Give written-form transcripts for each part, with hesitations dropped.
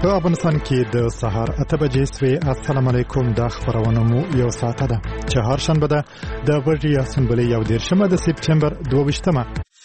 په افغانستان کې د سهار 8 بجې سوي. السلام علیکم. د خبرونو مو یو ساعت ده. چهارشنبه ده د ورځې اسمبلی یو دیرشمه د سپټمبر 22مه.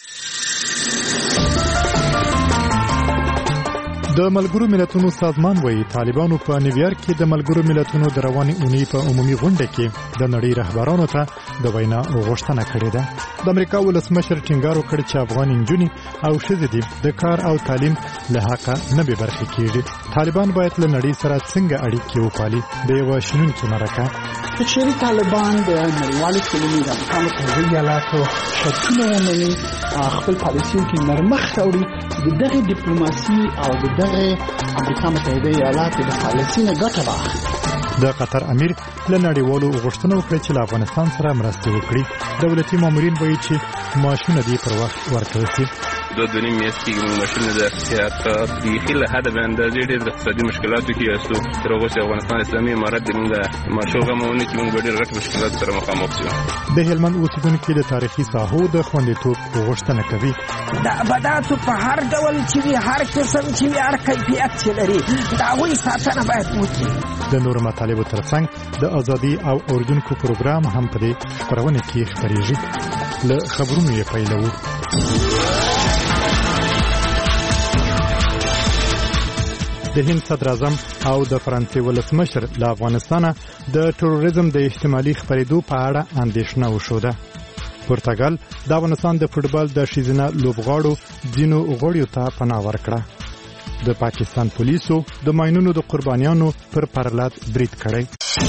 د ملګرو ملتونو سازمان وایي طالبانو په نیویارک کې د ملګرو ملتونو د رواني اونۍ په عمومي غونډه کې د نړۍ رهبرانو ته د وینا غوښتنه کړې ده. د امریکا ولسمشر ټینګار وکړ چې افغان نجونې او ښځې دي د کار او تعلیم له حقه نه بې برخې کېږي. طالبان باید له نړۍ سره څنګه اړیکې وپالي. د یوه شنونکي مرکه کچېرې طالبان د نړیوالې ټولنې د امریکا متحده ایالاتو شرطونه ومني، خپل پالیسیو کې نرمښت راوړي، د دغې ډیپلوماسي او د دغې امریکا متحده ایالاتو د پالیسۍ نه ګټه واخلي. د قطر امیر له نړیوالو غوښتنه وکړه چې له افغانستان سره مرستې وکړي. دولتي مامورین وایي چې معاشونه دې پر وخت ورکړل شي. دو دونیم میاشت کې موږ ماشین د احتیاط بیخي له حده به اندازې ډېر د اقتصادي مشکلاتو کې یاستو. تر هغو چې افغانستان اسلامي امارت د موږ معاشو غمونه چې موږ به ډېر غټ مشکلاتو سره مخامخ شو. د هلمند اوسېدونکي د تاریخي ساحو د خوندیتوب غوښتنه کوي. د ابداتو په هر ډول چې وي، هر قسم چې وي، هر کیفیت چې لري، د هغوی ساتنه باید وکړي. د نورو مطالبو ترڅنګ د ازادي او اوریدونکو پروګرام هم په دې خبرونه کې خبرېږي. له خبرونو یې پیلوو. د هند صدر اعظم او د فرانسې ولسمشر له افغانستانه د تروریزم د احتمالي خپرېدو په اړه اندېښنه وښوده. پرتګال د افغانستان د فوټبال د ښځینه لوبغاړو ځینو غړیو ته پناه ورکړه. د پاکستان پولیسو د ماینونو د قربانیانو پر پرلط برید کړی.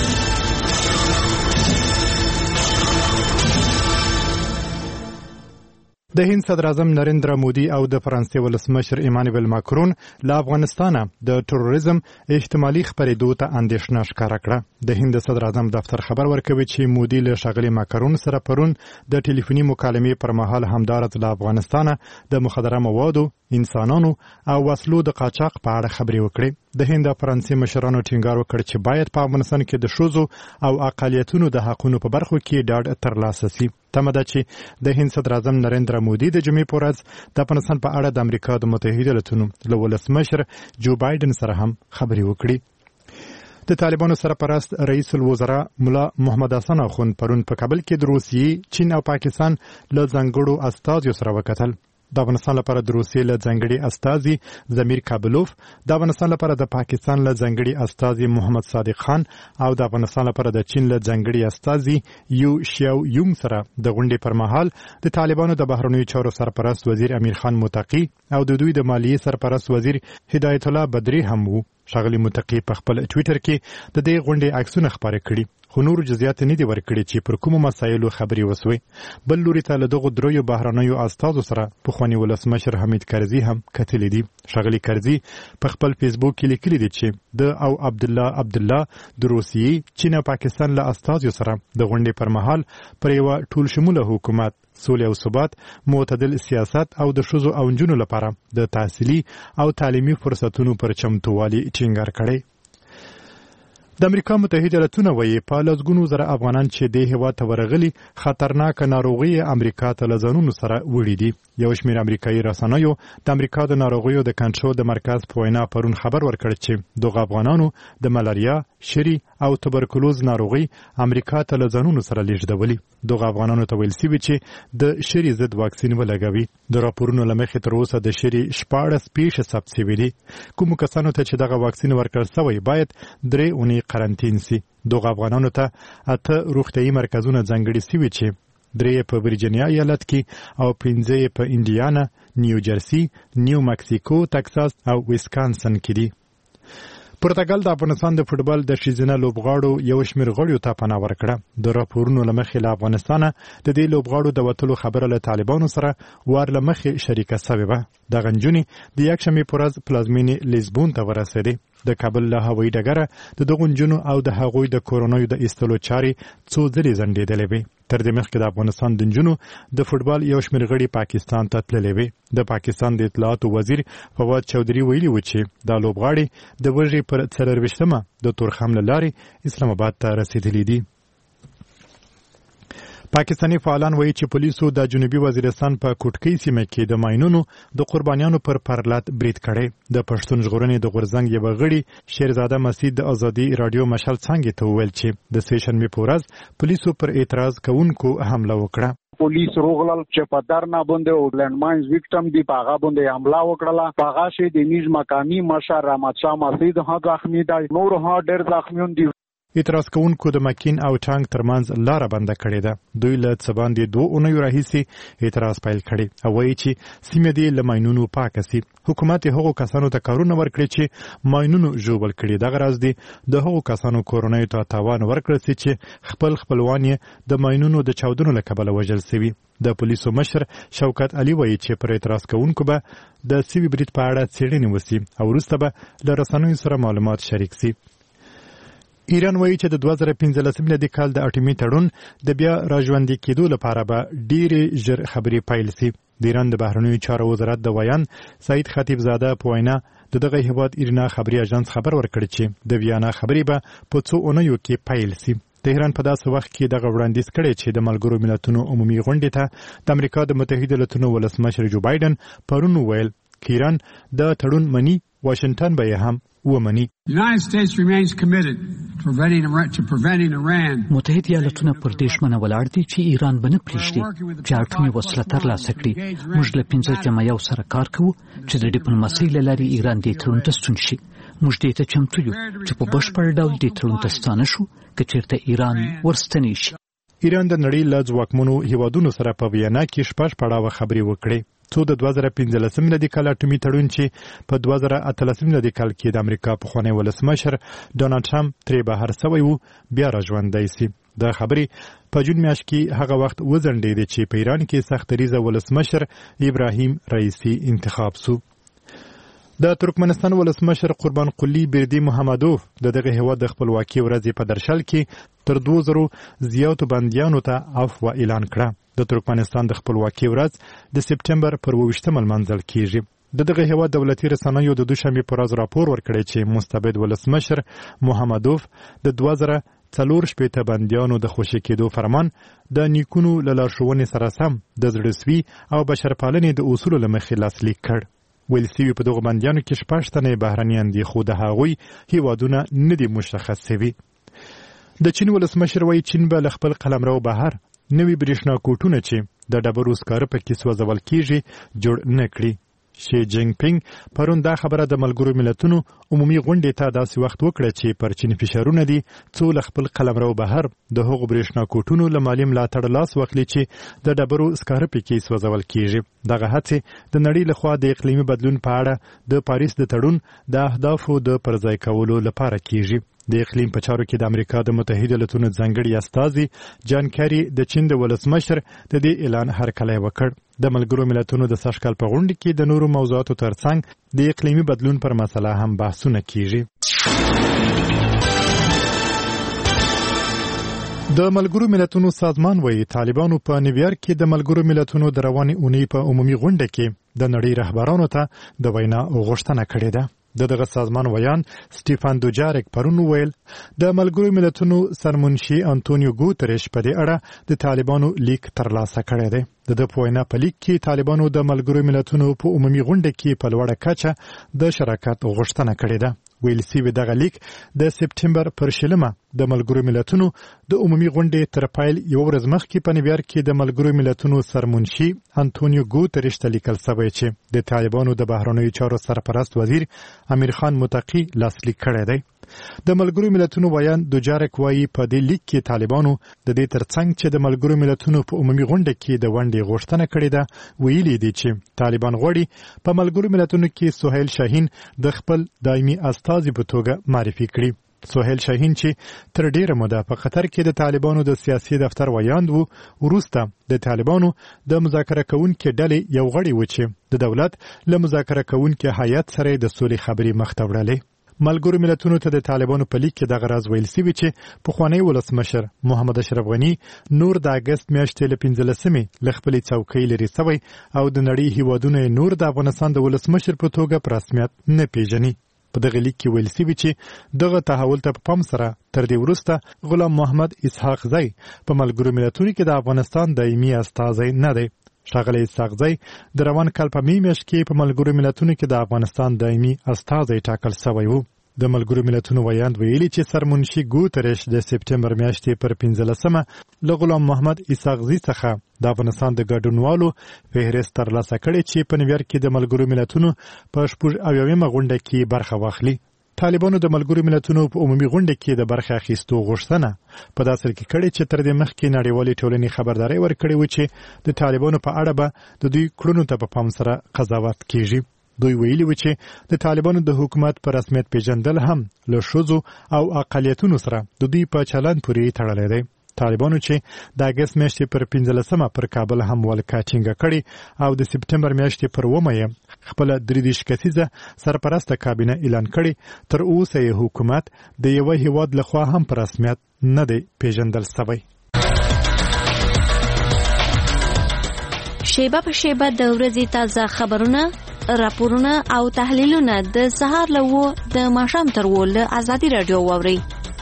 د هند صدر اعظم نریندرا مودي او د فرانسې ولسمشر ایمانوئل ماکرون له افغانستانه د تروریزم احتمالي خپرېدو ته اندېښنه ښکاره کړه. د هند صدر اعظم دفتر خبر ورکوي چې مودي له ښاغلي ماکرون سره پرون د ټلیفوني مکالمې پر مهال همدارس له افغانستانه د مخدره موادو، انسانانو او وسلو د قاچاق په اړه خبرې وکړې. د هند او فرانسې مشرانو ټینګار وکړ چې باید په افغانستان کې د ښځو او اقلیتونو د حقونو په برخو کې ډاډ ترلاسه شي. تمه ده چې د هند صدر اعظم نریندرا مودي د جمعې په ورځ د افغانستان په اړه د امریکا د متحده ایالاتو له ولسمشر جو بایدن سره هم خبرې وکړي. د طالبانو سرپرست رئیس الوزرا ملا محمد حسن اخوند پرون په کابل کې د روسیې، چین او پاکستان له ځانګړو استازیو سره وکتل. د افغانستان لپاره د روسیې له ځانګړي استازي زمیر کابلوف، د افغانستان لپاره د پاکستان له ځانګړي استازي محمد صادق خان او د افغانستان لپاره د چین له ځانګړي استازي یو شیاو یونګ سره د غونډې پر مهال د طالبانو د بهرنیو چارو سرپرست وزیر امیر خان متقی او د دوی د مالیې سرپرست وزیر هدایت الله بدری هم وو. ښاغلي متقی په خپل ټویټر کې د دې غونډې عکسونه خپاره کړي، خو نور جزئیات نه دي ورکړي چې پر کومو مسایلو خبرې وسوي. بل لوري ته له دغو دریو بهرنیو استازو سره پخواني ولسمشر حمید کرزي هم کتلي دي. ښاغلي کرزي په خپل فیسبوک کې لیکلي دي چې د او عبدالله د روسیې، چین او پاکستان له استازو سره د غونډې پر مهال پر یوه ټول شموله حکومت، سولې او ثبات، معتدل سیاست او د ښځو او نجونو لپاره د تحصیلي او تعلیمي فرصتونو پر چمتووالي ټینګار کړی. د امریکا متحده ایالاتونه وایي په لسګونو زره افغانان چې دې هېواد ته ورغلي خطرناکه ناروغۍ امریکا ته له ځانونو سره وړي دي. یو شمېر امریکایي رسنیو د امریکا د ناروغیو د کنټرول د مرکز په وینا پرون خبر ورکړ چې دغه افغانانو د ملاریا، شری او تبرکلوز ناروغۍ امریکا ته له ځانونو سره لیږدولي. دغه افغانانو ته ویل شوي چې د شری ضد واکسین ولګوي. د راپورونو له مخې تر اوسه د شری 14 پیښې ثبت شوي دي. کومو کسانو ته چې دغه واکسین ورکړل شوی باید 3 اونۍ قرنطین سي. دغه افغانانو ته 8 روغتیايي مرکزونه ځانګړي شوي چې 3 په ورجینیا ایالت کې او 5 په انډیانا، نیوجرسي، نیو مکسیکو، ټکساس او ویسکانسن کې دي. پرتګال د افغانستان د فوټبال د ښځینه لوبغاړو یو شمېر غړیو ته پناه ورکړه. د راپورونو له مخې له افغانستانه د دې لوبغاړو د وتلو خبره له طالبانو سره وار له مخې شریکه شوې وه. دغه نجونې د یکشنبې په ورځ پلازمینې لیزبون ته ورسېدې. د کابل له هوایي ډګره د دغو نجونو او د هغوی د کورنیو د ایستلو چارې څو ځلې ځنډېدلې وې. تر دې مخکې د افغانستان د نجونو د فوټبال یو شمېر غړي پاکستان ته تللې وې. د پاکستان د اطلاعاتو وزیر فواد چودھری ویلي و چې دا لوبغاړي د وژې پر 24مه د تورخم له لارې اسلام آباد ته رسېدلي دي. پاکستاني فعالان وایي چې پولیسو د جنوبي وزیرستان په کوټکۍ سیمه کې د ماینونو د قربانیانو پر پرلط برید کړی. د پښتون ژغورنې د غورځنګ یو غړي شیرزاده مسعود د ازادي رادیو مشال څنګه ته وویل چې د سیشن په ورځ پولیسو پر اعتراض کوونکو حمله وکړه. پولیس روغلل چې په درنا باندې او لند ماینز وکټم دی پاغه باندې حمله وکړه. پاغه شي د نیز مقامی مشر رحمت شاه مسعود ها زخمی دی، نور ها ډېر زخمیون دي. اعتراض کوونکو د مکین او ټانک ترمنځ لار بند کړې ده. دوی له څه باندې 2 اونۍ راهیسې اعتراض پیل کړي او وایي چې سیمه دې له ماینونو پاکه سي. حکومت هغو کسانو ته کارونه ورکړي چې ماینونو ژوبل کړي. دغه راز دی د هغو کسانو کورنۍ ته تاوان ورکړي چې خپلوان یې د ماینونو د چاودنو له کبله وژل شوي. د پولیسو مشر شوکت علي وایي چې پر اعتراض کوونکو به د سوي برید په اړه څېړنې وشي او وروسته به له رسنیو سره معلومات شریک شي. ایران وایي چې د 2015 میلادي کال د اټومي تړون د بیا راژوندي کېدو لپاره به ډېرې ژر خبرې پیل شي. د ایران د بهرنیو چارو وزارت د ویان سعید خطیبزاده په وینا دغه هیواد ایرنا خبري اژانس خبر ورکړ چې د ویانا خبرې به په 2 اونیو کې پیل شي. تهران په داسې وخت کې دغه وړاندیز کړی چې د ملګرو ملتونو عمومي غونډې ته د امریکا د متحده ایالاتو ولسمشر جو بایدن پرون ویل چې ایران د تړون مني، واشنگټن به یې هم ومني. متحده ایالاتونه پر دې ژمنه ولاړ دي چې ایران به نه پرېږدي چې اټومي وسله ترلاسه کړي. موږ له 15 سره کار کوو چې د ډیپلوماسۍ له لارې ایران دې تړون ته ستون شي. موږ دې ته چمتو یو چې په بشپړ ډول دې تړون ته ستانه شو که چېرته ایران ورستنی شي. ایران د نړۍ له ځواکمنو هیوادونو سره په ویانا کې شپږ پړاوه خبرې وکړې. څو د 2015 میلادي کال اټومي تړون چې په 2018 میلادي کال کې د امریکا پخوانی ولسمشر ډونالډ ټرمپ ترې بهر شوی و بیا راژوندی شي. د خبرې په جون میاشت کې هغه وخت وځنډېدې چې په ایران کې سختریزه ولسمشر ابراهیم رئیسی انتخاب شو. د ترکمنستان ولسمشر قربان قلی بردی محمدوف دغه هیواد د خپلواکۍ ورځ په درشل کې تر 2000 زیاتو بندیانو ته عفو اعلان کړه. د ترکمنستان د خپلواکۍ ورځ د سپټمبر پر 28 منځل کیږي. دغه هیواد دولتي رسنیو د دوشنبه پر ورځ راپور ورکړی چې مستبد ولسمشر محمدوف د 2014 بندیانو د خوشی کېدو فرمان د نیکونو له لارښوونې سره سم د زړهسوي او بشرپالنې د اصولو له مخې لاسلیک کړ. ویل سوي په دغه بندیانو کې 6 تنه بهرنیان دي خو د هغوی هیوادونه نه دي مشخص شوي. د چین ولسمشر وایي چین به له خپل قلمرو بهر نوي برېښنا کوټونه چې د ډبرو سکاره پکې سوځول کېږي جوړ نه کړي. شي جینګ پینګ پرون دا خبره د ملګرو ملتونو عمومي غونډې ته داسې وخت وکړه چې پر چین فشارونه دي څو له خپل قلمرو بهر د هغو برېښنا کوټونو له مالي ملاتړ لاس واخلي چې د ډبرو سکاره پکې سوځول کېږي. دغه هڅې د نړۍ لخوا د اقلیمي بدلون په اړه د پاریس د تړون د اهدافو د پرځای کولو لپاره کېږي. د اقلیم په چارو کې د امریکا د متحده ایالاتونو ځانګړي استازي جان کری د چین د ولسمشر د دې اعلان هرکلی وکړ. د ملګرو ملتونو د سږکال په غونډه کې د نورو موضوعاتو ترڅنګ د اقلیمي بدلون پر مسله هم بحثونه کیږي. د ملګرو ملتونو سازمان وایي طالبانو په نیویارک کې د ملګرو ملتونو د روانې اونۍ په عمومي غونډه کې د نړۍ رهبرانو ته د وینا غوښتنه کړې ده. دغه سازمان ویان سټيفان دوجارک پرون ویل د ملګرو ملتونو سرمنشي انټونیو ګوتریش په دې اړه د طالبانو لیک ترلاسه کړی دی. د پوینا په لیک کې طالبانو د ملګرو ملتونو په عمومي غونډه کې په لوړه کچه د شراکت غوښتنه کړې ده. ویل سوي دغه لیک د سپټمبر پر 20 د ملګرو ملتونو د عمومي غونډې تر پیل یو ورځ مخکې په نیویارک کې د ملګرو ملتونو سرمنشي انټونیو ګوتریش ته لیکل شوی چې د طالبانو د بهرنیو چارو سرپرست وزیر امیر خان متقی لاسلیک کړی دی. د ملګرو ملتونو ویان دوجارک وایي په دې لیک کې طالبانو د دې ترڅنګ چې د ملګرو ملتونو په عمومي غونډه کې د ونډې غوښتنه کړې ده ویلي دي چې طالبان غواړي په ملګرو ملتونو کې سهیل شاهین د خپل دایمي استازي په توګه معرفي کړي. سهیل شاهین چې تر ډیره موده په قطر کې د طالبانو د سیاسي دفتر ویاند وو وروسته د طالبانو د مذاکره کوونکو ډلې یو غړی و چې د دولت له مذاکره کوونکو هیئت سره د سولې خبرې مخ ته وړلې. ملګرو ملتونو ته د طالبانو په لیک کې دغه راز ویل سوي چې پخوانی ولسمشر محمد اشرف غنی نور د اگست میاشتې له 15 له خپلې څوکۍ لرې شوی او د نړۍ هیوادونو نور د افغانستان د ولسمشر په توګه په رسمیت نه پیژني. په دغه لیک کې ویل شوي چې دغه تحول ته په پام سره تر دې وروسته غلام محمد اسحاق زی په ملګرو ملتونو کې د افغانستان دایمي استازی نه دی. ښاغلی اسحاق زی د روان کال په می میاشت کې په ملګرو ملتونو کې د افغانستان دایمي استازی ټاکل شوی و. د ملګرو ملتونو ویاند ویلي چې سرمنشي ګوتریش د سپټمبر میاشتې پر 15مه له غلام محمد اسحاق زی څخه د افغانستان د ګډونوالو فهرست ترلاسه کړی چې په نیویارک کې د ملګرو ملتونو په 86مه غونډه کې برخه واخلي. طالبانو د ملګرو ملتونو په عمومي غونډه کې د برخه اخیستو غوښتنه په داسې کې کړې چې تر دې مخکې نړیوالې ټولنې خبرداري ورکړې و چې د طالبانو په اړه به د دوی کړنو ته په پام سره قضاوت کیږي. دوی ویلي و چې د طالبانو د حکومت په رسمیت پیژندل هم له ښځو او اقلیتونو سره د دوی په چلند پورې تړلی دی. طالبانو چې د اګست میاشتې پر 15مه پر کابل هم ولکه ټینګه کړې او د سپټمبر میاشتې پر 9مه یې خپله 33 کسیزه سرپرسته کابینه اعلان کړې، تر اوسه یې حکومت د یوه هیواد لخوا هم په رسمیت نه دی پیژندل شوی. شیبه په شیبه د ورځې تازه خبرونه، راپورونه او تحلیلونه د سهار له 9 د ماښام تر 10 له ازادي رادیو واورئ.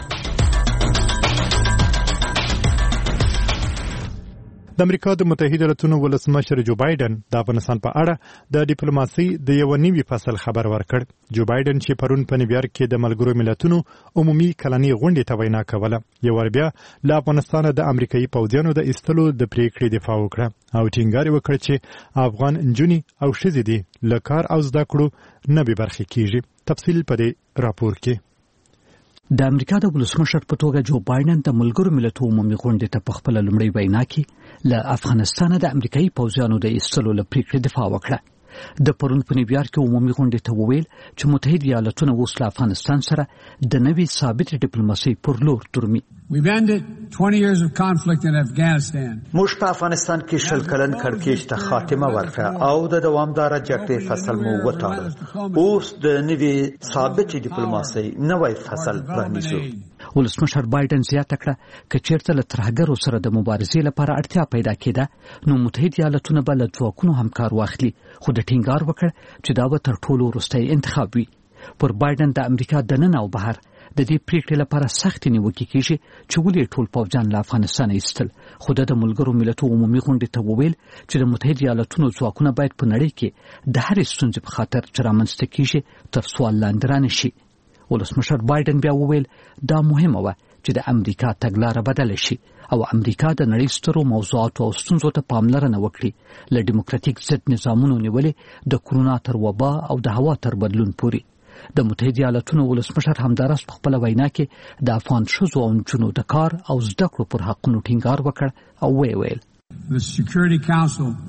د امریکا د متحده ایالاتونو ولسمشر جو بایدن د افغانستان په اړه د ډیپلوماسي د یو نوي فصل خبر ورکړ. جو بایدن چې پرون په نیویارک کې د ملګرو ملتونو عمومي کلنۍ غونډې ته وینا کوله، یو ور بیا له افغانستان د امریکایي پوځیانو د ایستلو د پریکړې دفاع وکړه او ټینګار وکړ چې افغان نجونې او ښځې دې له کار او زده کړو نه بې برخې کیږي. تفصیل په دې راپور کې. د امریکا د ولسمشر په توګه جو بایدن د ملګرو ملتونو عمومي غونډې ته په خپل لومړی وینا کې له افغانستان د امریکایي پوځیانو د ایستلو له پریکړې دفاع وکړه. د پرون په نیویارک کې عمومي غونډې ته وویل چې متحده ایالاتونه اوس له افغانستان سره د نوې ثابت ډیپلوماسي پر لور درومي. موږ په افغانستان کې 20 کلن کړکېچ ته خاتمه ورکړه او د دوامداره جګړې فصل مو وټاکه. اوس د نوې ثابت ډیپلوماسي نوې فصل پرانیزو. ولسمشر بایدن زیاته کړه چې چیرته له ترهګرو سره د مبارزې لپاره اړتیا پیدا کېده نو متحده ایالاتونه به له ځواکونو همکار واخلي، خو د ټینګار وکړ چې دا به تر ټولو وروستی انتخاب وي. پر بایدن د امریکا دننه او بهر د دې پریکړې لپاره سخت نیوکې کیږي چې ولې ټول پوځیان له افغانستان ایستل، خو د ملګرو ملتونو عمومي غونډې ته وویل چې د متحده ایالاتونو ځواکونه باید په نړۍ کې د هرې ستونزې په خاطر چې رامنځته کیږي تر سوال لاندې رانه شي. ولسمشر بایدن بیا وویل دا مهمه وه چې د امریکا تګلاره بدله شي او امریکا د نړۍ سترو موضوعاتو او ستونزو ته پاملرنه وکړي، له ډیموکراتیک ضد نظامونو نیولې د کرونا تر وبا او د هوا تر بدلون پورې. د متحده ایالاتونو ولسمشر همداراز په خپل وینا کې د افغان ښځو او نجونو د کار او زده کړو پر حقونو ټینګار وکړ او ویل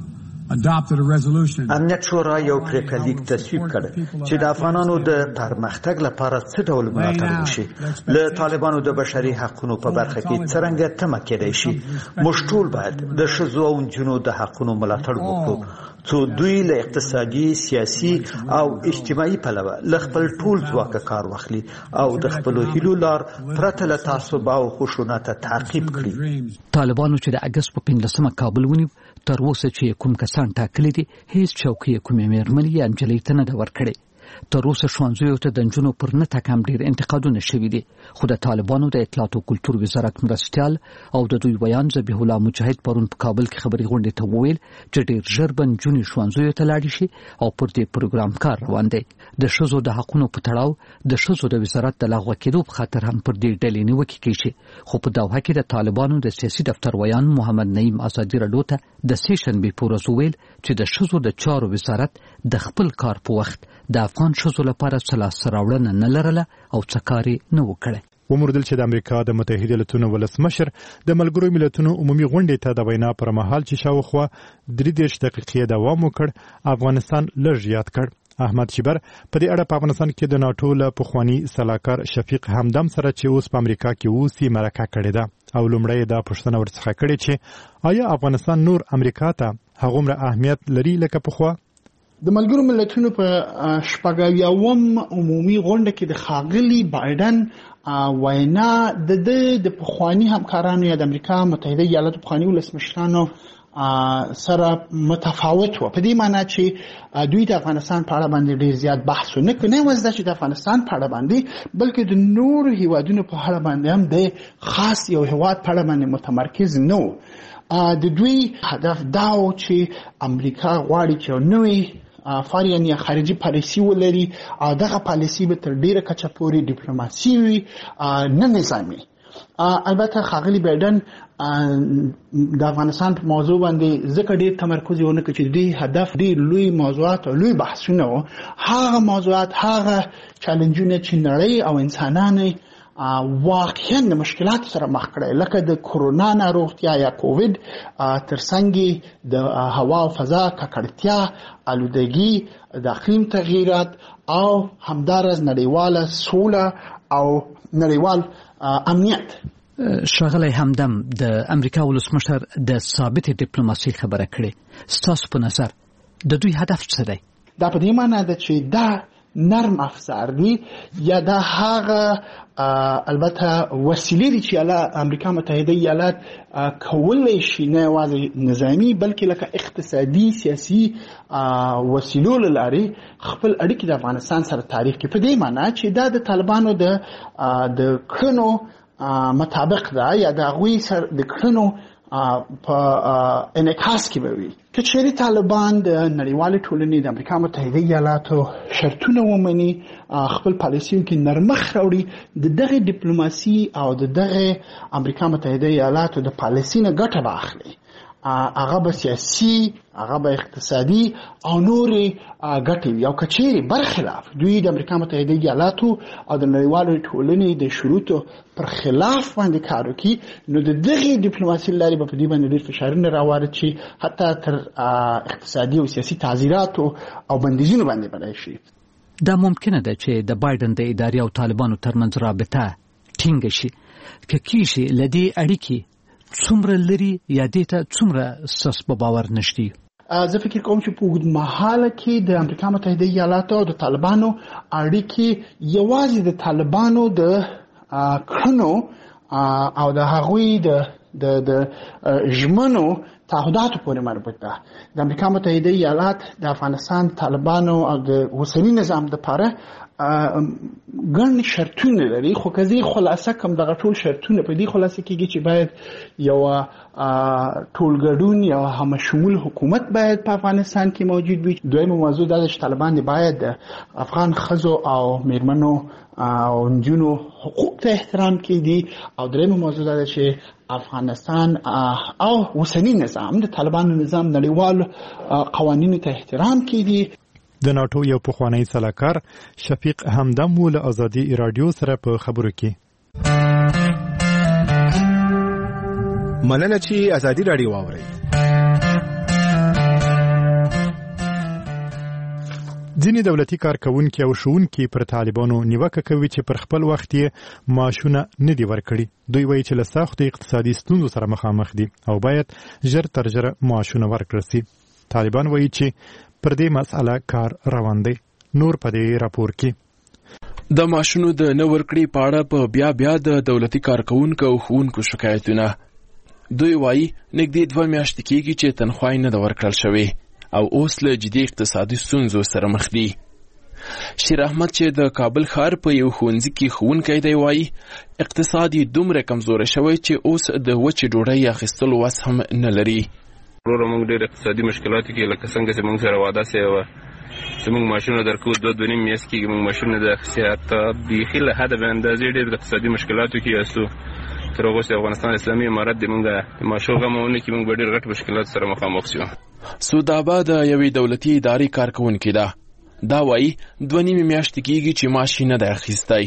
امنیت شورا یو پریکړه لیک تصویب کړ چې د افغانانو د پرمختګ لپاره څه ډول ملاتړ وشي، له طالبانو د بشري حقوقو په برخه کې څرنګه تمه کېدای شي. موږ ټول باید د ښځو او نجونو د حقوقو ملاتړ وکړو څو دوی له اقتصادي، سیاسي او اجتماعي پلوه له خپل ټول ځواکه کار واخلي او د خپل هیلو لار پرته له تعصب او خشونت تعقیب کړي. طالبانو چې د اګست په 15مه کابل ونیو، تر اوسه چې کوم کسان ټاکلي دي هیڅ چوکۍ کومې مېرمنې یا نجلۍ ته نه ده ورکړې. تر اوسه ښوونځیو ته د نجونو پر نه تګ هم ډېر انتقادونه شوي دي، خو د طالبانو د اطلاعات او کلتور وزارت مرستیال او د دوی ویان ذبیح الله مجاهد پرون په کابل کې خبري غونډې ته وویل چې ډېر ژر به نجونې ښوونځیو ته لاړې شي او پر دې پروګرام کار روان دی. د ښځو د حقونو په تړاو د ښځو د وزارت د لغوه کېدو په خاطر هم پر دې ډلې نیوکې کېږي، خو په دوحه کې د طالبانو د سیاسي دفتر ویان محمد نعیم ازادي راډیو ته د سې شنبې په ورځ وویل چې د ښځو د چارو وزارت د خپل کار په وخت د افغان ښځو لپاره څه لاسته راوړنه نه لرله او څه کار یې نه و کړی. وموردل چې د امریکا د متحده ایالاتونو ولسمشر د ملګرو ملتونو عمومي غونډې ته د وینا پر مهال چې شاوخوا 33 دقیقې دوام وکړ، افغانستان لږ یاد کړ. احمد شیبر په دې اړه په افغانستان کې د ناټو له پخوانی سلاکار شفیق همدم سره چې اوس په امریکا کې اوسي مرکه کړې ده او لومړی دا پوښتنه ورڅخه کړې چې آیا افغانستان نور امریکا ته هغومره اهمیت لري لکه پخوا؟ د ملګرو ملتونو په 80 عمومي غونډه کې د ښاغلي بایدن وینا د پخوانی همکارانو یا د امریکا متحده ایالاتو پخوانی ولسمشرانو سره متفاوت و په دې معنی چې دوی د افغانستان په اړه باندې ډیر زیات بحث نه کوي، نه وځي چې د افغانستان په اړه باندې بلکې د نور هیوادونو په اړه باندې هم د خاص یو هیواد په اړه باندې متمرکز نه و. د دوی هدف دا و چې امریکا غواړي چې نوې فارین یا خارجي پالیسي ولري او دغه پالیسي به تر ډیره کچه پورې ډیپلوماسي وي نه نظامي. البته ښاغلي بایدن د افغانستان په موضوع باندې ځکه ډیر تمرکز ونه کړ چې دوی هدف ډیر لوی موضوعات او لوی بحثونه و. هغه موضوعات هغه چالنجونه چې نړۍ او انسانان واقعا د مشکلات سره مخ کړي لکه د کرونا ناروغتیا یا کووید ترڅنګ د هوا او فضا ککړتیا، آلودګي، د اقلیم تغییرات او همدارس نړیواله سوله او نړیوال امنیت. ښاغلی همدم د امریکا ولسمشر د ثابت ډیپلوماسي خبره کړې، ستاسو په نظر د دوی هدف څه دی؟ دا په دې معنی ده چې دا نرم افزار دي یا دا هغه البته وسیلې دي چې امریکا متحده ایالات کولای شي نه یوازې نظامی بلکې لکه اقتصادي سیاسي وسیلو لاري خپل اړیکې د افغانستان سره تعریف کوي. په دې معنی چې دا د طالبانو د کړنو مطابق ده یا د هغوی سره د کړنو په انعکاس کې به وي. که چېرې طالبان د نړیوالې ټولنې د امریکا متحده ایالاتو شرطونه ومني، خپل پالیسیو کې نرمښت راوړي، د دغه ډیپلوماسي او د دغه امریکا متحده ایالاتو د پالیسي نه ګټه به اخلي، هغه به سیاسي، هغه به اقتصادي او نورې ګټې وي. او که چېرې برخلاف دوی د امریکا متحده ایالاتو او د نړیوالې ټولنې د شروطو پر خلاف باندې کار وکړي، نو د دغې ډیپلوماسي لارې به په دې باندې ډېر فشارونه راوارد شي، حتی تر اقتصادي او سیاسي تعزیراتو او بندیزونو باندې بدل شي. دا ممکنه ده چې د بایدن د ادارې او طالبانو ترمنځ رابطه ټینګه شي که کیږي له دې اړیکې څومره لري یا دې ته څومره ستاسو په باور نشته؟ زه فکر کوم چې په اوږدمهاله کې د امریکا متحده ایالاتو او د طالبانو اړیکې یوازې د طالبانو د کړنو او د هغوی د ژمنو تعهداتو پورې مربوط ده. د امریکا متحده ایالات د افغانستان طالبانو او د اوسني نظام لپاره ګڼ شرطونه لري، خو که زه خلاصه کوم دغه ټول شرطونه په دې خلاصه کېږي چې باید یو ټولګډون یا همشمول حکومت باید په افغانستان کې موجود وي. دویمه موضوع دا ده چې طالبان باید د افغان ښځو او میرمنو او نجونو حقوق ته احترام کړي، او دریمه موضوع دا ده چې افغانستان او اوسني نظام د طالبانو نظام نړیوال قوانینو ته احترام کړي. د ناټو یو پخوانی سلاکار شفیق همدم ول ازادي رادیو سره په خبرو کې مننه چې ازادي رادیو واوري. ځینې دولتي کارکونکي او ښوونکي پر طالبانو نیوکه کوي چې پر خپل وخت یې معاشونه نه دي ورکړي. دوی وایي چې له سختو اقتصادي ستونزو سره مخامخ دي او باید ژر تر ژره معاشونه ورکړل شي. طالبان وایي چې پر دې مسأله کار روان دی. نور په دې راپور کې د معاشونو د نه ورکړې په اړه په بیا د دولتي کارکونکو او ښوونکو شکایتونه. دوی وایي نږدې 2 میاشتې کېږي چې تنخواه نه ده ورکړل شوې او اوس له جدي اقتصادي ستونزو سره مخ دي. شیر احمد چې د کابل ښار په یو ښوونځي کې ښوونکی دی وایي اقتصاد یې دومره کمزوری شوی چې اوس د وچې ډوډۍ اخیستلو وس هم نه لري. وروره موږ ډېر اقتصادي مشکلاتو کې لکه څنګه چې موږ سره وعده سوې وه چې موږ ماشینونه درکو 2.5 میاشتې کېږي موږ ماشینونه د اخیستې، حتی بیخي له حده به اندازې ډېر اقتصادي مشکلاتو کې یاستو. تر هغه چې افغانستان اسلامي امارت د موږ ماشو غم ونه کې موږ به ډېر غټ مشکلات سره مخامخ شو. سودابه د یوې دولتي ادارې کارکونکې ده. دا وایي 2.5 میاشتې کېږي چې معاش نه دی اخیستی.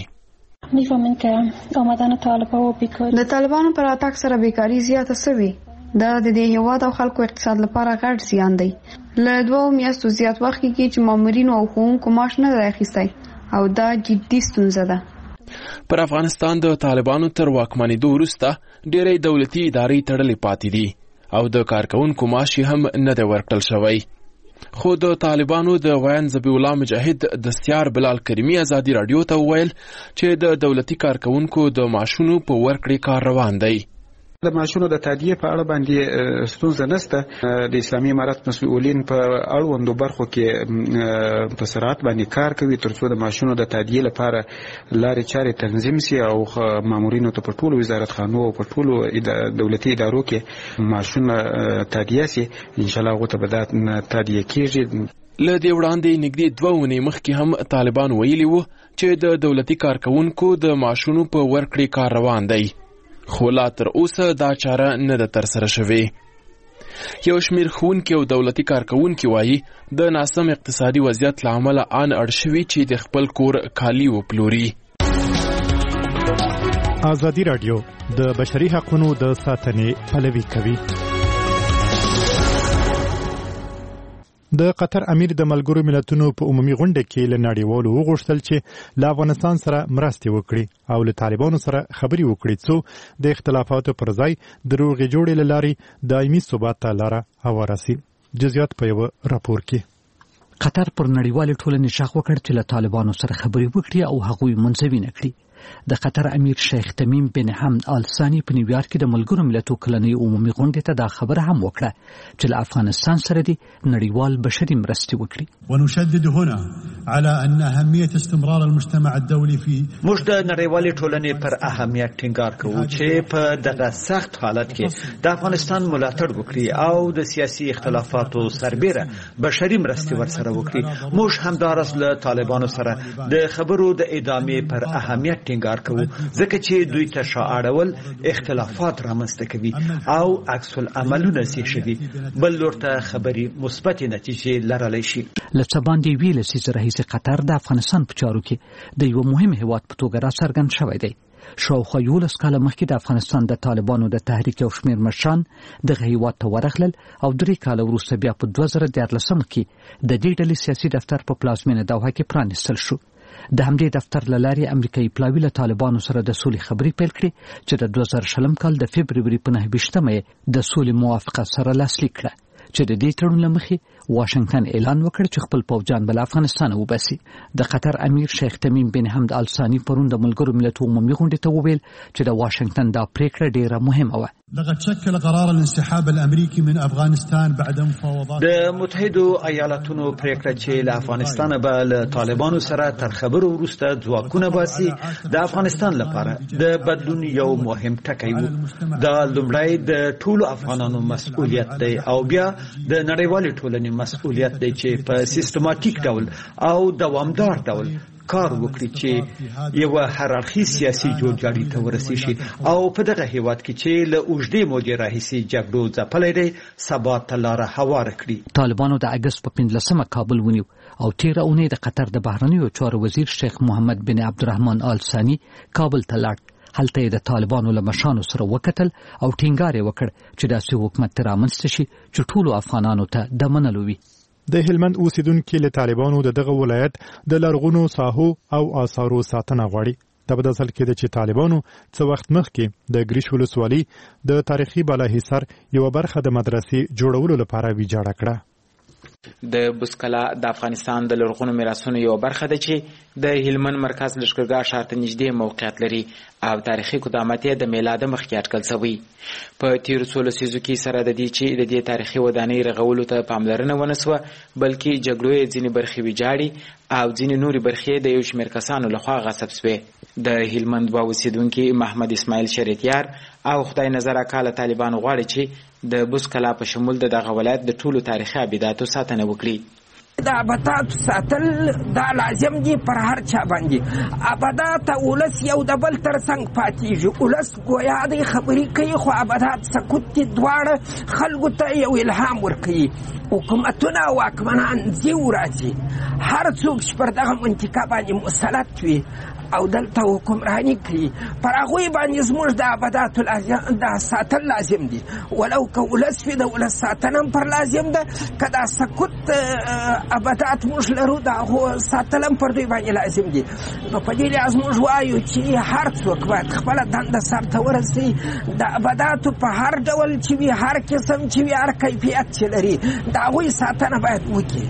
د طالبانو پر راتګ سره بیکاري زیاته شوې. دا د دې هیواد او خلکو اقتصاد لپاره غټ زیان دی. له 2 میاشتو زیات وخت کې چې مامورینو او ښوونکو معاش نه دی اخیستی او دا جدي ستونزه ده. پر افغانستان د طالبانو تر واکمنېدو وروسته ډېرې دولتي ادارې تړلې پاتې دي او د کارکونکو معاش هم نه دی ورکړل شوی. خو د طالبانو د ویان ذبیح الله مجاهد دستیار بلال کریمي ازادي رادیو ته وویل چې د دولتي کارکونکو د معاشونو په ورکړې کار روان دی. د معاشونو د تادیه په اړه باندې ستونزه نشته. د اسلامي امارت مسؤلین په اړوندو برخو کې په سرعت باندې کار کوي ترڅو د معاشونو د تادیه لپاره لارې چارې تنظیم شي او مامورینو ته په ټولو وزارتخانو او په ټولو دولتي ادارو کې معاشونه تادیه شي. ان شاء الله هغه ته به دا تادیه کیږي. له دې وړاندې نږدې 2 اونۍ مخکې هم طالبان ویلي وو چې د دولتي کارکونکو د معاشونو په ورکړې کار روان دی، خو لا تر اوسه دا چاره نه ده ترسره شوې. یو شمېر ښوونکي او دولتي کارکونکي وایي د ناسم اقتصادي وضعیت له امله آن اړ شوي چې د خپل کور کالي وپلوري. ازادي راډیو د بشري حقوقو د ساتنې پلوي کوي. د قطر امیر د ملګرو ملتونو په عمومي غونډه کې له نړیوالو وغوښتل چې له افغانستان سره مرستې وکړي او له طالبانو سره خبرې وکړي څو د اختلافاتو پر ځای د روغې جوړې له لارې دایمي ثبات ته لاره هواره سي. جزئیات په یو راپور کې. قطر پر نړیوالې ټولنې شاخ وکړ چې له طالبانو سره خبرې وکړي او هغوی منځوي نه کړي. د قطر امیر شیخ تمیم بن حمد آل ثانی په نیویارک کې د ملګرو ملتونو کلنۍ عمومي غونډې ته دا خبره هم وکړه چې له افغانستان سره د نړیوال بشري مرستې وکړي. ونشدد هنا على ان اهميه استمرار المجتمع الدولي في موږ د نړیوالې ټولنې پر اهمیت ټینګار کوو چې په دغه سخت حالت کې د افغانستان ملاتړ وکړي او د سیاسي اختلافاتو سربېره بشري مرستې ورسره وکړي. موږ همدارس له طالبانو سره د خبرو د ادامې پر اهمیت ټینګار کوو ځکه چې دوی ته شاعرول اختلافات رامنځته کوي او عکس العملونه زیږوي، بل لور ته خبرې مثبت نتیجې لرلی شي. له څه باندې 2 لسیزې راهیسې قطر د افغانستان په چارو کې د یو مهم هیواد په توګه راڅرګند شوی دی. شاوخوا 11 کاله مخکې د افغانستان د طالبانو د تحریک یو شمېر مشران دغه هیواد ته ورغلل او 3 کاله وروسته بیا په 2014 کې د دې ډلې سیاسي دفتر په پلازمینه دوحه کې پرانیستل شو. د همدې دفتر له لارې امریکایي پلاوي له طالبانو سره د سولې خبرې پیل کړې چې د 2020 کال د فبروري په 9 د سولې موافقه سره لاسلیک کړه چې د دې تړون له مخې واشنگټن اعلان وکړ چې خپل پوځیان بل افغانستان وباسي. د قطر امیر شیخ تمیم بن حمد آل ثانی پرون د ملګرو ملتونو عمومي غونډې ته وویل چې د واشنگټن دا پریکړه ډیره مهمه وه. لقد شكل قرار الانسحاب الامريكي من افغانستان بعد مفاوضات د متحده ایالاتونو پریکړه چې له افغانستان به له طالبانو سره تر خبرو وروسته ځواکونه باسي د افغانستان لپاره د بدلون یو مهم ټکی و. دا لومړی د ټولو افغانانو مسؤلیت دی او بیا د نړیوالې ټولنې مسؤلیت دی چې په سیستماتیک ډول او دوامدار ډول کار وکړي چې یو هررخي سیاسي جوړجاړي ته ورسیږي او په دغه هیواد کې چې له اوږدې مودې راهیسې جګړو ځپلی دی ثبات ته لاره هواره کړي. طالبانو د اګست په 15 کابل ونیو او تیره اونۍ د قطر د بهرنیو چارو وزیر شیخ محمد بن عبدالرحمن آل ثانی کابل ته لاړ. هلته یې د طالبانو له مشرانو سره وکتل او ټینګار یې وکړ چې داسې حکومت رامنځته شي چې ټولو افغانانو ته د منلو وي. د هلمند اوسیدونکو له طالبانو دغه ولایت د لرغونو ساحو او آثارو ساتنه غواړي. د بدل کې د چې طالبانو څو وخت مخکې د ګریش ولسوالۍ د تاریخي بالاحصار یو برخه د مدرسې جوړولو لپاره ویجاړه کړه. د بسکلا د افغانستان د لرغونو میراثونو یو برخه ده چې د هلمند مرکز لښکرګاه ښار ته نږدې موقعیت لري او تاریخي قدامت یې د میلاد مخکې اټکل شوی. په تیرو څو لسیزو کې سره د دې چې د دې تاریخي ودانۍ رغولو ته پاملرنه ونه سوه بلکې جګړو یې ځینې برخې ویجاړې او ځینې نورې برخې د یو شمېر کسانو لخوا غصب سوې. د هلمند اوسیدونکي محمد اسماعیل شریتیار او خدای نظر اکا له طالبانو غواړي چې د بسکلا په شمول دغه ولایت د ټولو تاریخي ابداتو ساتنه وکړي. د ابداتو ساتل دا لازم دي پر هر چا باندې. ابدات ولس یو د بل تر څنګ پاتېږي. ولس ګویا دی خبرې کوي خو ابدات سکوت دي دواړه خلکو ته یو الهام ورکوي. حکومتونه واکمنان ځي راځي هر څوک چې پر دغه منطقه باندې مسلط وي او دلته حکمرانی کړي پر هغوی باندې زموږ د ابداتو د ساتل لازم دي. ولو که ولس وي د ولس ساتنه هم پر لازم ده که دا سکوت ابدات موږ لرو د هغو ساتل هم پر دوی باندې لازم دي. نو په دې لحاظ موږ وایو چې هر څوک باید خپله دنده سرته ورسوي. د ابداتو په هر ډول چې وي هر قسم چې وي هر کیفیت چې لري د هغوی ساتنه باید وکړي.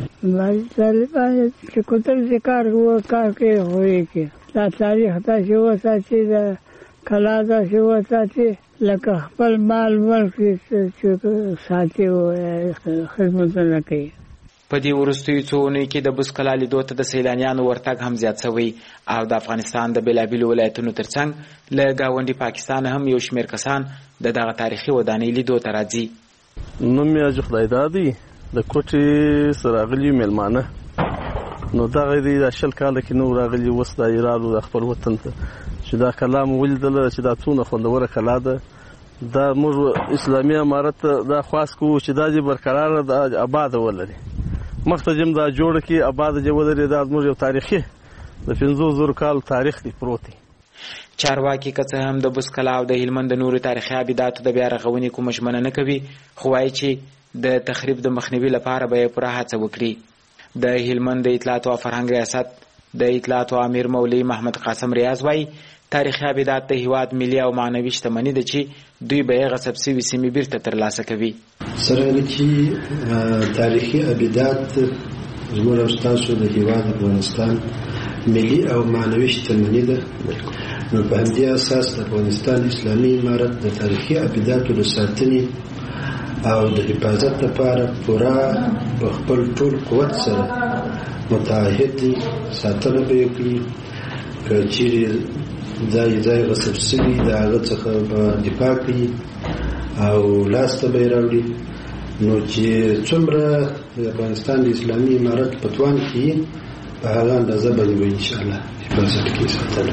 طالبان چې قدرت کار کوي دا تاریخ ته چې وساتي د کلا ته چې وساتي لکه خپل مال ورکړي چې ساتي او خدمتونه کوي. په دې وروستیو څو اونیو کې د بوس کلا لیدو ته د سیلانیانو ورتګ هم زیات شوی او د افغانستان د بېلابېلو ولایتونو ترڅنګ له ګاونډي پاکستان هم یو شمېر کسان د دغه تاریخي ودانۍ لیدو ته راځي. نوم یې حاجي خدایدا دی، د کوټې سره راغلي مېلمانه. نو دغه دی د 20 کاله کې نو راغلي، اوس د ایرانو د خپل وطن ته چې دا کلا مو ولیدله چې دا څونه خوندوره کلا ده. دا موږ اسلامي امارت دا خواست کوو چې دا دې برقراره د آباده ولري، مختجم دا جوړه کې آباده دې ولري. دا زموږ یو تاریخي د 500 کال تاریخ دی پروت دی. چارواکي که څه هم د بوس کلا او د هلمند د نورو تاریخي ابداتو د بیا رغونې کومه ژمنه نه کوي، خو وایي چې د تخریب د مخنیوي لپاره به یې پوره هڅه وکړي. د هلمند د اطلاعات او فرهنګ ریاست د اطلاعات امیر مولوي محمد قاسم ریاض وایي تاریخي ابدات د هیواد ملي او معنوي شتمني ده چې دوی به یې غصب سوي سیمې بیرته ترلاسه کوي. سره چې تاریخي ابدات زموږ او ستاسو د هیواد افغانستان ملي او معنوي شتمني ده، نو په همدې اساس د افغانستان اسلامي امارت د تاریخي ابداتو د ساتنې او د حفاظت لپاره پوره په خپل ټول قوت سره متعهد دي. ساتنه به وکړي، که چیرې ځای غصب شوي د هغه څخه به دفاع کوي او لاسته به یې راوړي. نو چې څومره د افغانستان د اسلامي امارت په توان کې په هغه اندازه باندې به انشاءالله حفاظت کې ساتنه.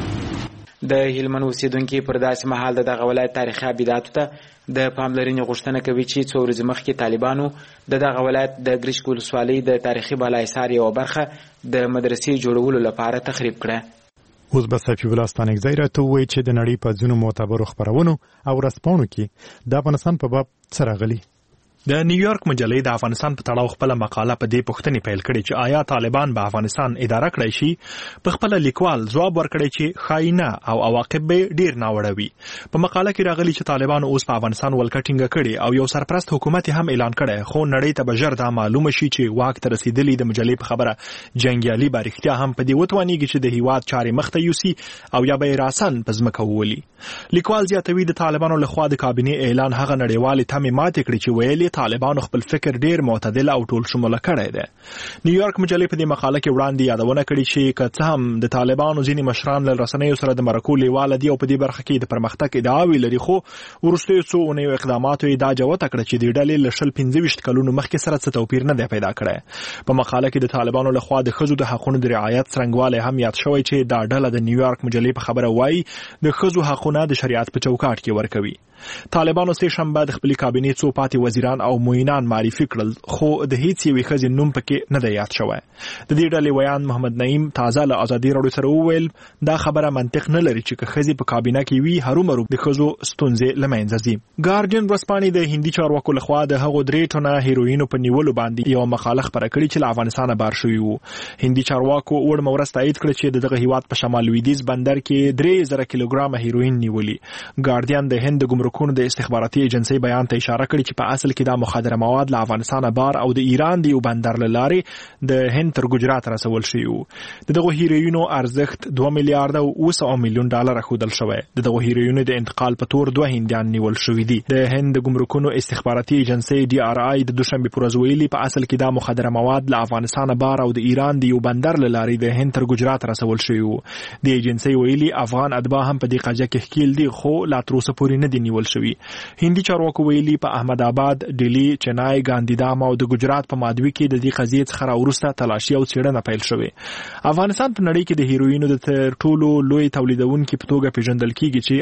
د هلمند اوسیدونکي پر داسې مهال دغه ولایت تاریخي ابداتو ته د پاملرنې غوښتنه کوي چې څو ورځې مخکې طالبانو د دغه ولایت د ګرشک ولسوالۍ د تاریخي بالاحصار یوه برخه د مدرسې جوړولو لپاره تخریب کړه. اوس به سفیع الله ستانکزی راته ووایي چې د نړۍ په ځینو معتبرو خپرونو او ورځپاڼو کې د افغانستان په باب څه راغلي. د نیویارک مجلې د افغانستان په تړاو خپل مقاله په دې پوښتنې پیل کړې چې آیا طالبان به افغانستان اداره کړی شي. په خپل لیکوال ځواب ورکړی چې خاینه او عواقب به ډیر ناوړه وي. په مقاله کې راغلي چې طالبان اوس په افغانستان ولکټینګ کړي او یو سرپرست حکومت هم اعلان کړي، خو نړۍ ته به ژر دا معلومه شي چې واک ته رسیدلی د مجلې په خبره جنگیالي بارښتیا هم په دې وتوانیږي چې د هیواد چارې مخ ته یوسي او یا به راسن په ځمکه وولي. لیکوال زیاتوي د طالبانو لخوا د کابینې اعلان هغه نړیوالې تمې ماتې کړي چې ویلي طالبانو خپل فکر ډیر معتدل او ټول شموله کړی دی. نیویارک مجلې په دې مقاله کې وړاندې یادونه کړې چې که څه هم د طالبانو ځینې مشران له رسنیو سره د مرکو لیواله دي او په دې برخه کې د پرمختګ ادعاوې لري، خو وروستیو څو اونیو اقداماتو یې دا جوته کړه چې د ډلې له 25 کلونو مخکې سره څه توپیر نه دی پیدا کړی. په مقاله کې د طالبانو لخوا د ښځو د حقونو د رعایت څرنګوالی هم یاد شوی چې دا ډله د نیویارک مجلې په خبره وایي د ښځو حقونه د شریعت په چوکاټ کې ورکوي. طالبانو سه شنبه د خپل کابینې څو پاتې وزیران او معینان معرفي کړل، خو د هیڅ یوې ښځې نوم پکې نه دی یاد شوی. د دې ډلې ویان محمد نعیم تازه له ازادي راډیو سره وویل دا خبره منطق نه لري چې که ښځې په کابینه کې وي هرومرو د ښځو ستونزې له منځه ځي. ګارډین ورځپاڼې د هندي چارواکو لخوا د هغو 3 ټنه هیروینو په نیولو باندې یو مقاله خپره کړې چې له افغانستانه بار شوي وو. هندي چارواکو وړ مورس تایید کړ چې دغه هیواد په شمال لویدیځ بندر کې 3000 کیلوګرام هیروین نیولي. ګارډین د هند ګمرکونو د استخباراتي ایجنسی بیان ته اشاره کړې چې په اصل کې دا مخدره مواد له افغانستانه بار او د ایران د یو بندر له لارې د هند تر ګجرات رسول شوي وو. دغه هیروینو ارزښت 2 میلیارډ او 900 میلیون ډالر ښودل شوی. دغه هیروینو د انتقال په تور 2 هندیان نیول شوي دي. د هند ګمرکونو استخباراتي ایجنسی DRI د دوشنبه پر ورځ ویلي په اصل کې دا مخدره مواد له افغانستانه بار او د ایران د یو بندر له لارې د هند تر ګجرات رسول شوي وو. د ایجنسی ویلي افغان اتباع هم په دې قضیه کې ښکیل دي، خو لا تر اوسه پورې نه دي نیول شوي. هندي چارواکو ویلي په احمد آباد، ډیلی، چنای، ګاندیدام او د ګجرات په مادوي کې د دې قضیې څخه راوروسته تلاشي او څېړنه پیل شوې. افغانستان په نړۍ کې د هیروینو د تر ټولو لوی تولیدونکي په توګه پیژندل کیږي چې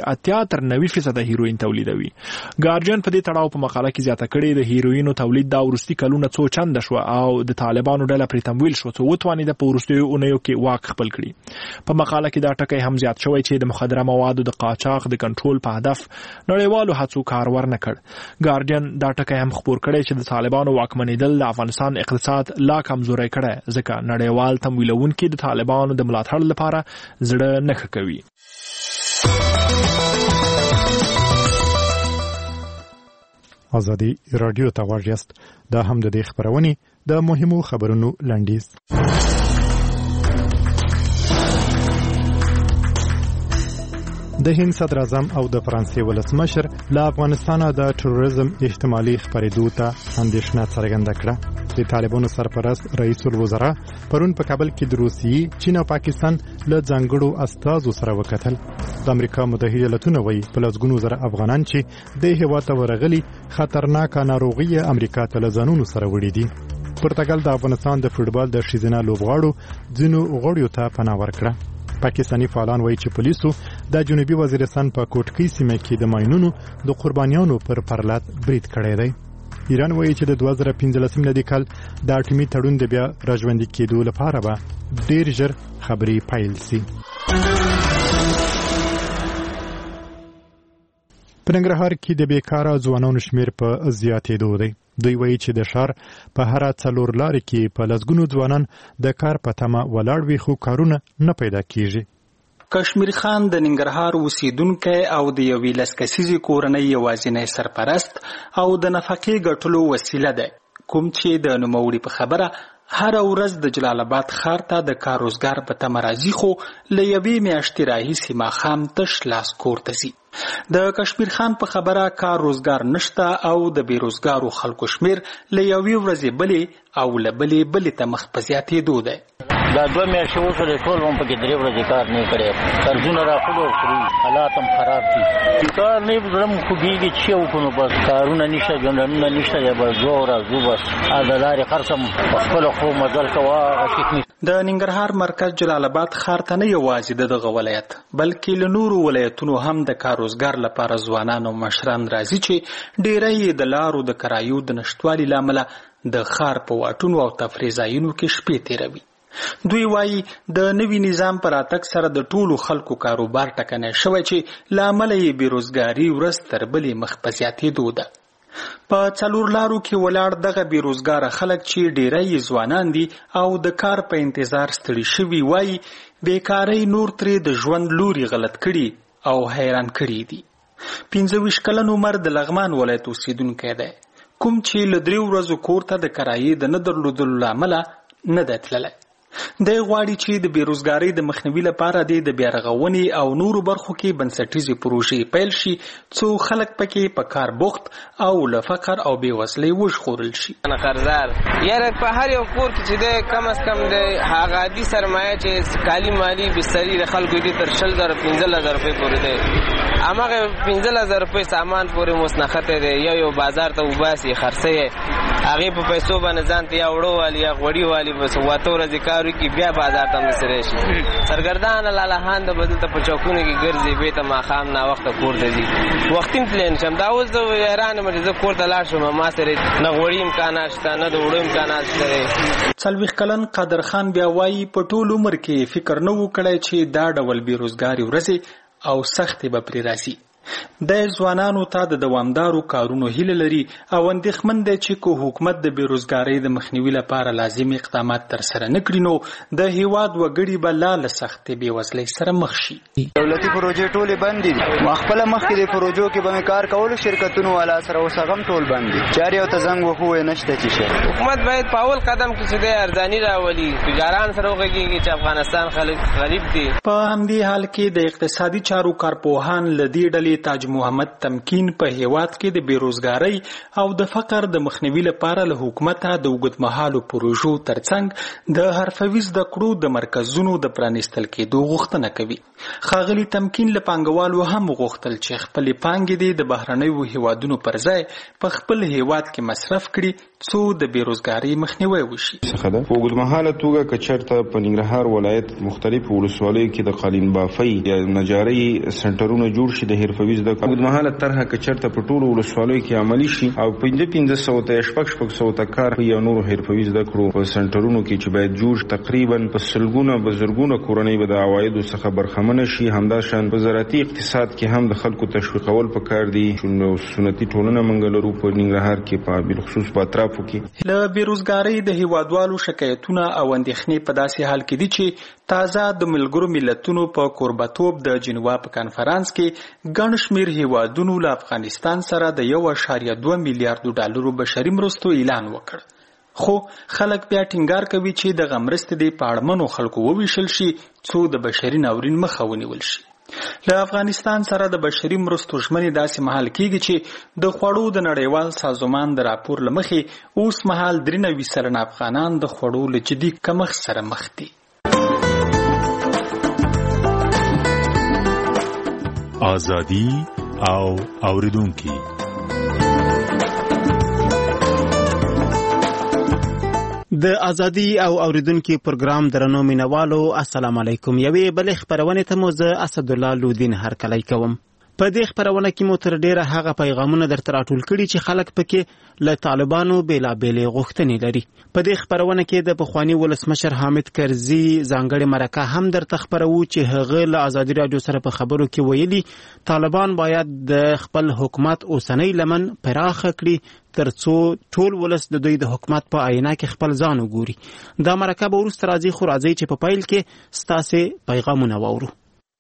80-90% هیروین تولیدوي. ګارډین په دې تړاو په مقاله کې زیاته کړې د هیروینو تولید دا وروستي کلونه څو چنده شو او د طالبانو ډله پرې تمویل شو څو وتوانېده په وروستیو اونیو کې واک خپل کړي. په مقاله کې دا ټکی هم زیات شوی چې د مخدره موادو د قاچاق د کنټرول په هدف نړیوالو هڅو کار ورنه کړ. ګارډین دا ټکی هم خبر کړی چې د طالبانو واکمنېدل د افغانستان اقتصاد لا کمزوری کړی، ځکه نړیوال تمویلونکي د طالبانو د ملاتړ لپاره زړه نه ښه کوي. ازادي راډیو ته غوږ یاست. دا هم د دې خبرونې د مهمو خبرونو لنډیز. د هند صدر اعظم او د فرانسې ولسمشر له افغانستان د تروریزم احتمالي خپرېدو ته اندېښنه څرګنده کړه. د طالبانو سرپرست رئیس الوزرا پرون په کابل کې د روسیې، چین او پاکستان له ځانګړو استازو سره وکتل. د امریکا متحده ایالاتونو وایي په لسګونو زره افغانان چې د هېواد ته ورغلي خطرناکه ناروغي امریکا ته له ځانونو سره وړي دي. پرتګال د افغانستان د فوټبال د ښځینه لوبغاړو ځینو غړیو ته پناه ورکړه. پاکستاني فعالان وایي چې پولیسو د جنوبي وزیرستان په کوټکۍ سیمه کې د ماینونو د قربانیانو پر پرلط برید کړی دی. ایران وایي چې د 2015 میلادي کال د اټومي تړون د بیا راژوندي کېدو لپاره به ډېر ژر خبرې پیل شي. په ننګرهار کې د بیکاره ځوانانو شمیر په زیاتېدو دی. دوی وایي چې د ښار په هره 4 لارې کې په لسګونو ځوانان د کار په تمه ولاړ وي، خو کارونه نه پیدا کیږي. کشمیر خان د ننګرهار اوسیدونکی او د یوې لسکسیزې کورنۍ یوازینی سرپرست او د نفقې ګټلو وسیله ده، کوم چې د نوموړي په خبره هر ورځ د جلال آباد ښار ته د کار روزګار په تمه راځي، خو له یوې میاشتې راهیسې ماښام تش لاس کور ته ځي. د کشمیر خان په خبره کار روزګار نشته او د بیروزګارو خلکو شمیر له یوې ورځې بلې او له بلې ته مخ په زیاتېدو دی. دا 2 میاشتې وشولې ټول هم پکې 3 ورځې کار نه کړی، قرضونه راخلو خوري، حالات هم خراب دي. کار نه زړه مو خوږېږي چې وکړو، بس کارونه نشته، ژوندانونه نشته، یا به ځو راځو، بس د لارې خرڅ هم په خپله خو مزل کوه. د ننګرهار مرکز جلال آباد ښار ته نه یوازې د دغه ولایت بلکې له نورو ولایتونو هم د کار روزګار لپاره ځوانان او مشران راځي چې ډیری یې د لارو د کرایو د نشتوالي له امله د ښار په واټونو او تفریح ځایونو کې شپې تېروي. دوی وایي د نوي نظام پر راتګ سره د ټولو خلکو کاروبار ټکنی شوی چې له امله یې بېروزګاري ورځ تر بلې مخ په زیاتېدو ده. په 4 لارو کې ولاړ دغه بیروزګاره خلک چې ډیری ځوانان دي او د کار په انتظار ستړي شوي، وایي بیکارۍ نور ترې د ژوند لوري غلط کړي او حیران کړي دي. 25 کلن عمر د لغمان ولایت اوسیدونکی دی، کوم چې له 3 ورځو کور ته د کرایې د نه درلودلو له امله نه دی تللی. دی غواړي چې د بیروزګارۍ د مخنیوي لپاره د بیارغونې او نورو برخو کې بنسټیزې پروژې پیل شي، څو خلک پکې په کار بوخت او له فقر او بېوزلۍ وژغورل شي. قرضدار یاره په هر یو کور کې چې دی کم از کم د هغه عادي سرمایه چې کالي مالي بستري د خلکو دي تر 15,000 روپۍ پورې دی. هماغه 15,000 روپۍ سامان پورې مصنخته دی، یو بازار ته وباسي خرڅوي، هغې په پیسو باندې ځان ته یا وړو والي یا غوړي والي بس 8 ورځې کار وکړي، بیا بازار ته مسره شي. سرګردان لالهان د بدل ته په چوکونو کې ګرځي، بیا ته ماښام ناوخته کور ته ځي. وختي هم تللی نشم، دا اوس زه حیران یم چې زه کور ته لاړ شم، ما سره نه غوړي امکانات شته نه د وړو امکانات شته. 40 کلن قادر خان بیا وایي په ټول عمر کې فکر نه و کړی چې دا ډول بېروزګاري ورځې او سختې به پرې راسي. د ځوانانو ته د دوامدارو کارونو هیله لري او اندېښمن دی چې که حکومت د بیروزګارۍ د مخنیوي لپاره لازم اقدامات ترسره نه کړي نو د هیواد وګړي به لا له سختې بېوزلۍ سره مخ شي. دولتي پروژې ټولې بند دي، ما خپله مخکې د پروژو کې به مې کار کولو شرکتونو والا سره، اوس هغه هم ټول بند دي. چارې او ته زنګ وښو یې نشته چې شي. حکومت باید په اول قدم کې چې دی ارزاني راولي، تجاران سره وغږېږي چې افغانستان خلک غریب دي. په همدې حال کې د اقتصادي چارو کارپوهان له دې ډلې تاج محمد تمکین په هیواد کې د بیروزګارۍ او د فقر د مخنیوي لپاره له حکومته د اوږدمهالو پروژو ترڅنګ د حرفوي زده کړو د مرکزونو د پرانیستل کېدو غوښتنه کوي. ښاغلي تمکین له پانګوالو هم غوښتل چې خپلې پانګې د بهرنیو هیوادونو پر ځای په خپل هیواد کې مصرف کړي څو د بیروزګارۍ مخنیوی وشي. په اوږدمهاله توګه که چېرته په ننګرهار ولایت مختلفو ولسوالیو کې د قالین بافۍ یا نجارۍ سنټرونه جوړ شي، د حرفوي زده کړو اوږدمهاله طرحه که چېرته په ټولو ولسوالیو کې عملي شي او 500 ته 600 کار یا نورو حرفوي زده کړو په سنټرونو کې چې باید جوړ تقریبا په سلګونه بزرګونه کورنۍ به د عوایدو څخه برخمنه شي. همداشان په زراعتي اقتصاد کې هم د خلکو تشویقول پکار دي. سنتي ټولنه موږ لرو په ننګرهار کې په بالخصوص په اطرافو کې. له بیروزګارۍ د هیوادوالو شکایتونه او اندېښنې په داسې حال کې دي چې تازه د ملګرو ملتونو په کوربتوب د جنوا په کنفرانس کې ګڼ شمېر هیوادونو له افغانستان سره د 1.2 میلیارډ ډالرو بشري مرستو اعلان وکړ. خو خلک بیا ټینګار کوي چې دغه مرستې د په اړمنو خلکو وویشل شي څو د بشري ناورین مخه ونیول شي. له افغانستان سره د بشري مرستو ژمنې داسې مهال کېږي چې د خوړو د نړیوال سازمان د راپور له مخې اوس مهال 93 سلنه افغانان د خوړو له جدي کمښت سره مخ دي. ازادي او اوریدونکي د ازادي او اوریدونکو پروګرام درنو مینوالو السلام علیکم. یوې بلې خبرونه ته مو زه اسد الله لودین هرکلی کوم. په دې خبرونه کې مو تر ډیره هغه پیغامونه درته راټول کړي چې خلک پکې له طالبانو بیلابېلې غوښتنې لري. په دې خبرونه کې د پخوانی ولسمشر حامد کرزي ځانګړې مرکه هم درته خبرو چې هغه له ازادي راډیو سره په خبرو کې ویلي طالبان باید د خپل حکومت اوسنۍ لمن پراخه کړي ترڅو ټول ولس د دوی د حکومت په آینه کې خپل ځان وګوري. دا مرکه به وروسته راځي، خو راځي چې په پیل کې ستاسې پیغامونه واورو.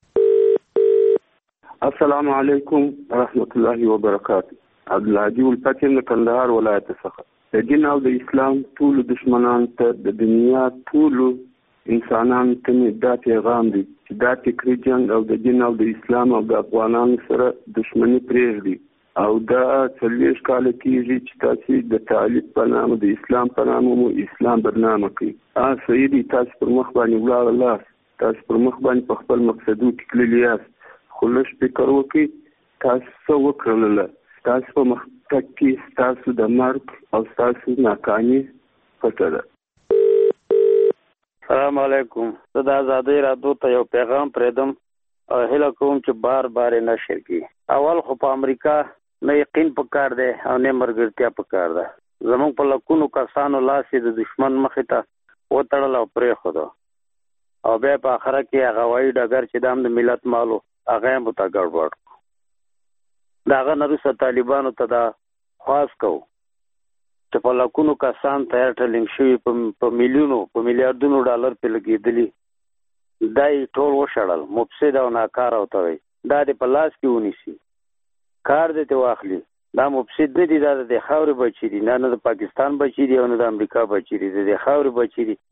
السلام علیکم ورحمت الله وبرکاته. عبدالهادي الفتیم د کندهار ولایت څخه. د دین او د اسلام ټول دشمنان ته د دنیا ټول انسانانو ته دا پیغام دی چې دا فکري جنگ او د دین او د اسلام او د افغانانو سره دشمنی پرېږدي او دا 40 کال کېږي چې تاسو د طالب په نامه د اسلام په نامه مو اسلام برنامه کوي. صحیح دي، تاسو پر مخ باندې ولاړ الله، تاسو پر مخ باندې په خپل مقصدو کې تللي یاست، خو لږ فکر وکړئ تاسو څه وکړل. تاسو په مخکې کې تاسو د مرګ او تاسو ناکامي پټه ده. السلام علیکم. زه د ازادۍ راډیو ته یو پیغام پرېږدم او هیله کوم چې بار بار یې نشر کړي. اول خو په امریکا نه یقین پکار دی او نه مرګرتیا پکار ده. زموږ په لکونو کسانو لاس یې د دشمن مخې ته وتړل او پرېښود او بیا په آخره کې هغه هوایي ډګر چې د هم د ملت مالو هغه یې ورته ګډوډ کړو. د هغه نه وروسته طالبانو ته دا خواست کوو چې په لکونو کسان تیار ټریننګ شوي په میلیاردونو ډالر پرې لګېدلي دا یې ټول وشړل، مفسد او ناکاره ورته وایي. دا دې په لاس کې ونیسي، کار دې ته واخلي. دا مفسد نه دي، دا د خاورې بچي دي، نه د پاکستان بچي دي او نه د امریکا بچي دي، د خاورې بچي دي.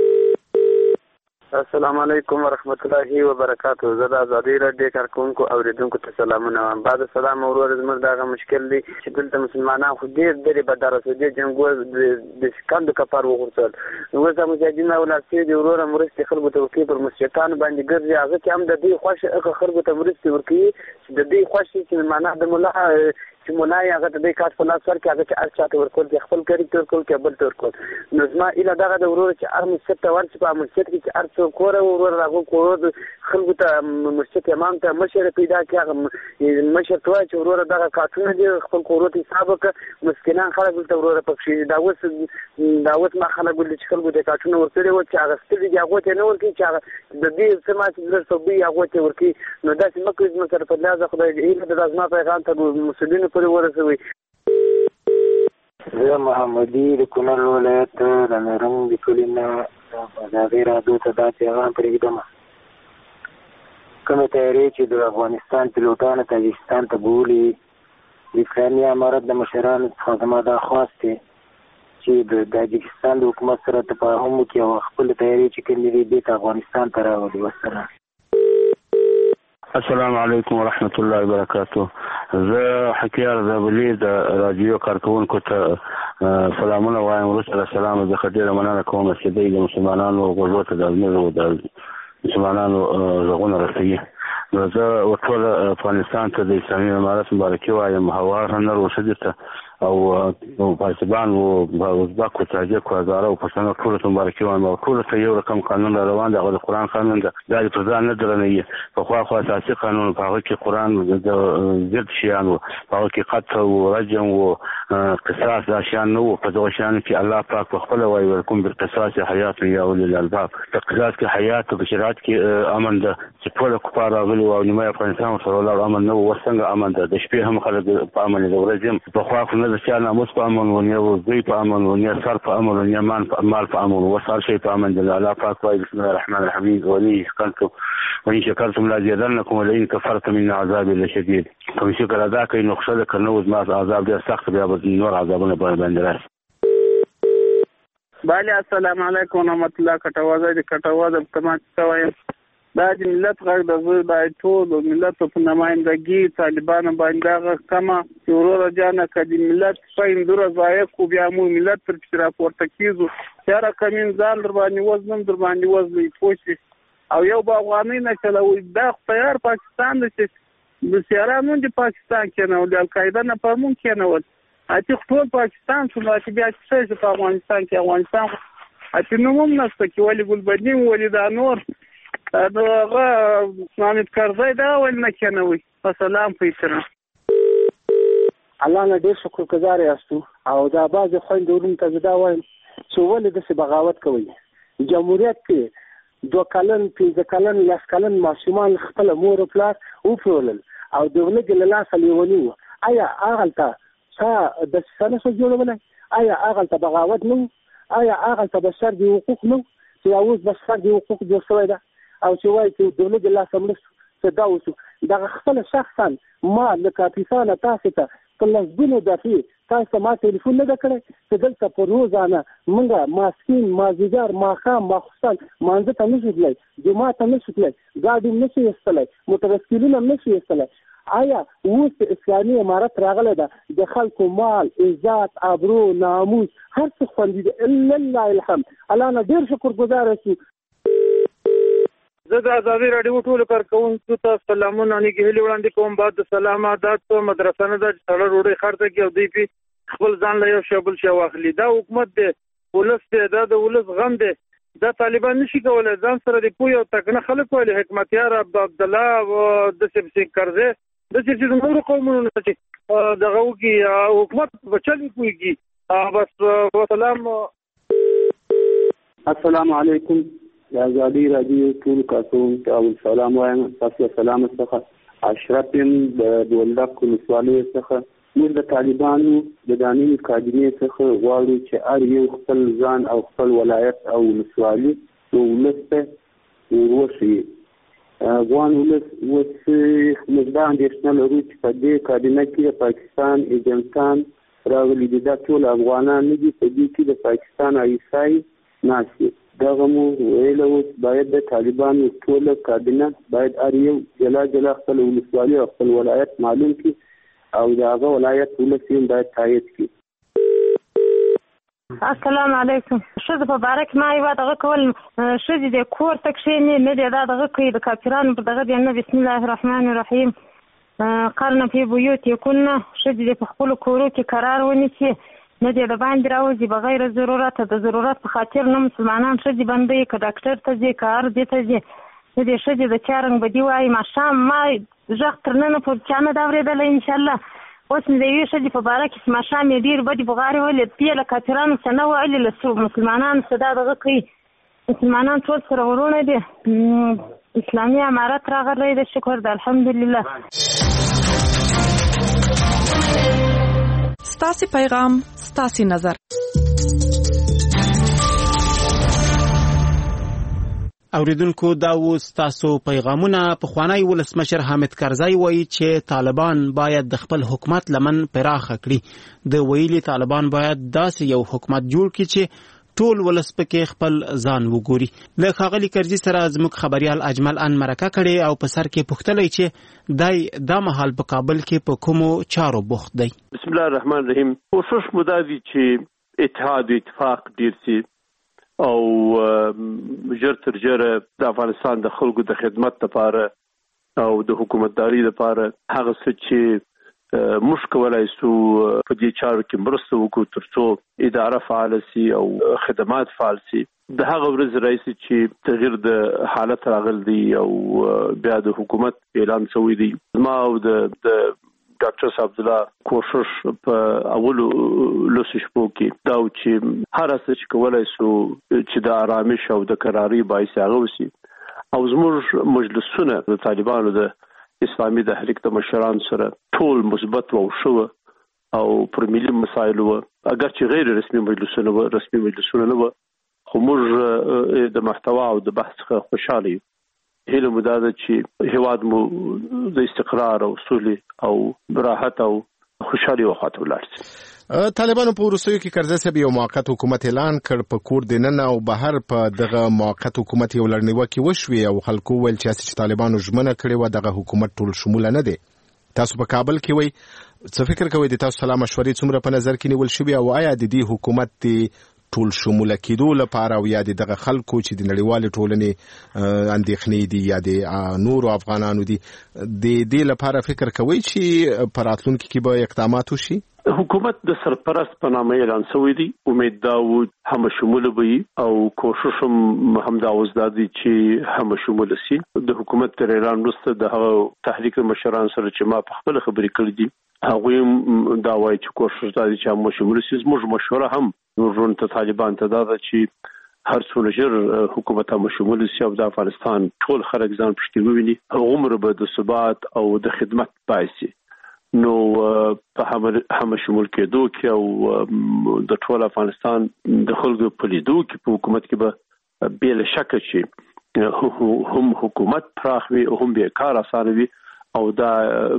السلام علیکم ورحمت الله وبرکاته. زه د ازادۍ راډیو کارکوونکو اوریدونکو ته سلامونه وایم. بعد سلام ورور زموږ دغه مشکل دی چې دلته مسلمانان خو ډېر درې بداره شو، ډېر جنګونه د سکندو کفار وغورځول. اوس د مجاهدینو اولادې د وروره مرستې خلکو ته ورکوي، پر مسجدانو باندې ګرځي. هغه کې هم د دوی خوښ خلکو ته مرستې ورکوي چې د دوی خوښ چې معنا د ملا چې مولا یې هغه ته د کاټ په لاس ورکړي، هغه چې هر چا ته ورکول، چې خپل ګریب ته ورکول، که بل ته ورکول. نو زما ایله دغه د وروره چې هر مسجد ته ورشي، په مسجد کې چې هر څوک کوره وروره هغه کوره خلکو ته مسجد امام ته مشر پیدا کړي، هغه مشر ته وایي چې وروره دغه کاټونه دي، خپل کورو ته حساب وکړه. مسکینان خلک دلته وروره پکښې دا اوس ما خلک ولي چې خلکو ته کاټونه ورکړي وو چې اخیستلي دي، هغو ته یې نه ورکوي چې هغه د دې څه ما چې لږ څه بوي هغو ته یې ورکوي. نو داسې مه کوئ. زموږ سره په لحاظه خدای هیله ده دا زما پیغام ته مسؤلینو پورې ورسوئ. زه محمدي د کونړ ولایت د میرنګ د کلي نه د ازادۍ راډیو ته دا پیغام پرېږدم. کومې تیارې چې د افغانستان پیلوټانو تاجکستان ته بولي، د اسلامي امارت د مشرانو څخه زما دا خواست دی چې د تاجکستان د حکومت سره تفاهم وکړي او خپلې تیارې چې کومې دي بېرته افغانستان ته راولي. والسلام. السلام علیکم ورحمت الله وبرکاته. زه حکیار زابلي د راډیو کارکوونکو ته سلامونه وایم. وروسته له سلامه زه ډېره مننه کوم چې دوی د مسلمانانو غوږو ته د مسلمانانو غوږونه رسوي. نو زه ټول افغانستان ته د اسلامي امارت مبارکي وایم، هوار هنر وشدي ته او پاکستان او ازبک او تاجک او هزاره او پښتنو ټول ته مبارکي وایم. او ټول ته یو رقم قانون روان دی، هغه د قرآن قانون دی. دا د ځان نه درنوي په خو اساسي قانون، په هغه کې قرآن د ضد شیان او په هغه کې قتل او رجم او قصاص دا شیان نو. په دغه شیان کې الله پاک په خپل وایي ورکوم بالقصاص حیات یا اولي الالباب. په قصاص کې حیات او بشریات کې امن ده چې ټول کفار راغلي او نیمه افغانستان سره ولاړ امن نو. ورڅنګه امن ده؟ د شپې هم خلک په امن دي، د ورځې په خوا نه د چا ناموس په امن و، نه وزوی په امن و، نه سر په امن و، نه مال په امن و. وسال شي په امن دي. الله پاک وایي بسم الله الرحمن الرحیم ولي شکرتم وإن شکرتم لازیدنکم ولئن کفرتم ان عذابي لشدید. کوم شکر ادا کوي نو خوشاله کنه او ما عذاب ډیر سخت بیا به نور عذابونه باندې راشي. بله السلام علیکم ورحمت الله. کټوازه د کټوازه تمام شوی دا د ملت غږ د زه باید ټول ملت په نمایندګي طالبانو باندې هغه کمه چې وروره جانه که د ملت پیندوره ضایع کو بیا مو ملت تر پسې راپورته کېږو یاره کمین ځان در باندې وزنم در باندې وزنی پوه شي او یو به افغانۍ نه چلوي دا تیار پاکستان دی چې د سیارانو د پاکستان کېنول د القاعده نه په مونږ کېنول چې ټول پاکستان شو چې بیا څه په افغانستان کې افغانستان چې نوم هم نشته چې ولې ګلبدین ولې دا نور هغه حامد کرزی دا ولې نه کېنوي په سلام په احترام الله نه ډېر شکر ګزار یاستو او دا بعضې خویندې وروڼو ته زه دا وایم چې ولې داسې بغاوت کوئ جمهوریت کې 2 کلن 15 کلن 10 کلن ماشومان خپله مور او پلار وپلورل او د ولږې له لاسه لیوني وو آیا هغلته څه دسیسه نه شو جوړولی آیا هغلته بغاوت نه و آیا هغلته بشر د حقوق نه و چې اوس بشر د حقوق جوړ شوی ده او چې وایي چې د ولږې لاسه مړه شو چې دا وشو دغه خپله شخصا ما له کاپیسانه تاسې ته په لسګونو دفعې تاسو ته ما ټلیفون نه ده کړی چې دلته په روزانه موږ ماسپښین مازدیګر ماښام ماخوستن مانځه ته نه شو تللی جومات ته نه شو تللی ګاډي هم نه شو ایستلی موټرسایکلونه هم نه شو ایستلی آیا اوس اسلامي امارت راغلی ده د خلکو مال عزت ابرو ناموس هر څه خوندي دي الا الله الحمد الله نه ډېر شکر ګزار شو زه د ازادي راډیو ټولو کارکوونکو ته سلامونه نږدې وړاندې کوم بعد د سلام عادت په مدرسه نه ده چې سړی ډوډۍ خرڅه کړي او دوی پې خپل ځان له یو شی بل شی واخلي دا حکومت دی ولس دی دا د ولس غم دی دا طالبان نشي کولی ځان سره د پوهې او تکنه خلک ویلي حکمتیار عبدالله داسې پسې کرزی داسې چې د نورو قومونو نه چې دغه وکړي حکومت په چل پوهېږي بس وسلام السلام علیکم د ازادي راډیو ټول کارکوونکو ته سلام وایم تاسو ته سلام څخه اشرف یم د بولدک ولسوالۍ څخه موږ د طالبانو د دانې کابینې څخه غواړو چې هر یو خپل ځان او خپل ولایت او ولسوالي ولس ته وروښيي افغان ولس اوس موږ دا اندېښنه لرو چې په دې کابینه کې د پاکستان ایجنټان راغلي دي دا ټول افغانان نه دي په دې کې د پاکستان ایسای ناست دي دغه مو ویل اوس باید د طالبانو ټوله کابینه باید هر یو جلا جلا خپل ولسوالي او خپل ولایت معلوم کړي او د هغه ولایت ولس یې باید تایید کړي السلام علیکم ښځه په باره کې ما یوه دغه کول ښځې د کور ته کښېني نه دی دا دغه کوي د کافرانو په دغه دی نه بسم الله الرحمن الرحیم قرن فی بیوتکن ښځې د په خپلو کورو کې قرار ونیسي نه دی د باندې راوځي بغیر ضرورت د ضرورت په خاطر نه مسلمانان ښځې بندوي که ډاکټر ته ځي که هر دې ته ځي نه دی ښځې د چا رنګ بدي وایي ماښام ما غږ تر ننه پورې چا نه ده اورېدلی انشاءالله اوس مې د یوې ښځې په باره کې ماښام یې ډېرې بدې بغارې ویلې بیا له کافرانو څه نه ویلې له مسلمانانو څه دا دغه کوي مسلمانان ټول سره ورونه دي اسلامي امارت راغلی ده شکر ده الحمدلله ستاسې پیغام ستاسې نظر اوریدونکو دا اوس تاسو پیغامونه پخوانی ولسمشر حامد کرزی وایي چې طالبان باید د خپل حکومت لمن پراخه کړي د ویلي طالبان باید داسې یو حکومت جوړ کړي چې ټول ولس پکې خپل ځان وګوري له ښاغلي کرزي سره زموږ خبريال اجمل ان مرکه کړي او په سر کې پوښتلی چې دای دا مهال په کابل کې په کومو چارو بوخت دی بسم الله الرحمن الرحیم کوشش مو دا دی چې اتحاد اتفاق ډیر سي او ژر تر ژره د افغانستان د خلکو د خدمت لپاره او د حکومتداري لپاره هغه څه چې موږ کولای شو په دې چارو کې مرسته وکړو ترڅو اداره فعال شي او خدمات فعال شي د هغه ورځ راځي چې تغییر د حالت راغلی دی او بیا د حکومت اعلان شوی دی ما او د ډاکټر صاحب عبدالله کوشش په اولو لوسو شپو کې دا چې هر څه چې کولای شو چې د آرامش او د قراري باعث هغه وشي او زموږ مجلسونه د طالبانو د اسلامي تحریک د مشران سره ټول مثبت او شو او پر ملي مسایل و اگر چې غیر رسمي مجلسونه و رسمي مجلسونه نه و خو موږ د محتوا او د بحث خوشاله یو هیله مو دا ده چې هیواد مو د استقرار او صلح او راحت او خوشحالي وخت ولرسي طالبانو په وروستیو کې کرزي صاحب یو موقت حکومت اعلان کړ په کور دننه او بهر په دغه موقت حکومت یو لړنیوکي وشوي او خلکو ویل چې طالبانو ژمنه کړې و دغه حکومت ټول شموله نه دی. تاسو په کابل کې وای څه فکر کوئ د تاسو سلام مشورې څومره په نظر کې نیول شوی او آیا د دې حکومت ټول شموله کېدو لپاره او یا دغه خلکو چې د نړیوالې ټولنې اندېښنې دي یا د نورو افغانانو دي د دې لپاره فکر کوئ چې په راتلونکي کې به اقدامات وشي؟ حکومت د سرپرست په نامه اعلان شوی دی. امید دا و هم شموله وي او کوشش هم دا اوس دا دی چې هم شموله شي. د حکومت تر اعلان وروسته د تحریک مشران سره چې ما په خپل خبرې کړې دي هغه دا وایي چې کوشش دا دی چې هم شموله شي. زموږ مشوره هم ورون ته طالبان ته دا چې هر څونه ژر حکومت هم شموله شي او د افغانستان ټول خلک ځان پښتي وویني عمر به د ثبات او د خدمت پایسي. نو په هم شمول کېدو کې او د ټول افغانستان د خلکو په لیدو کې په حکومت کې به بل شک چې هم حکومت پراخ وي او هم به کار اسانه وي او دا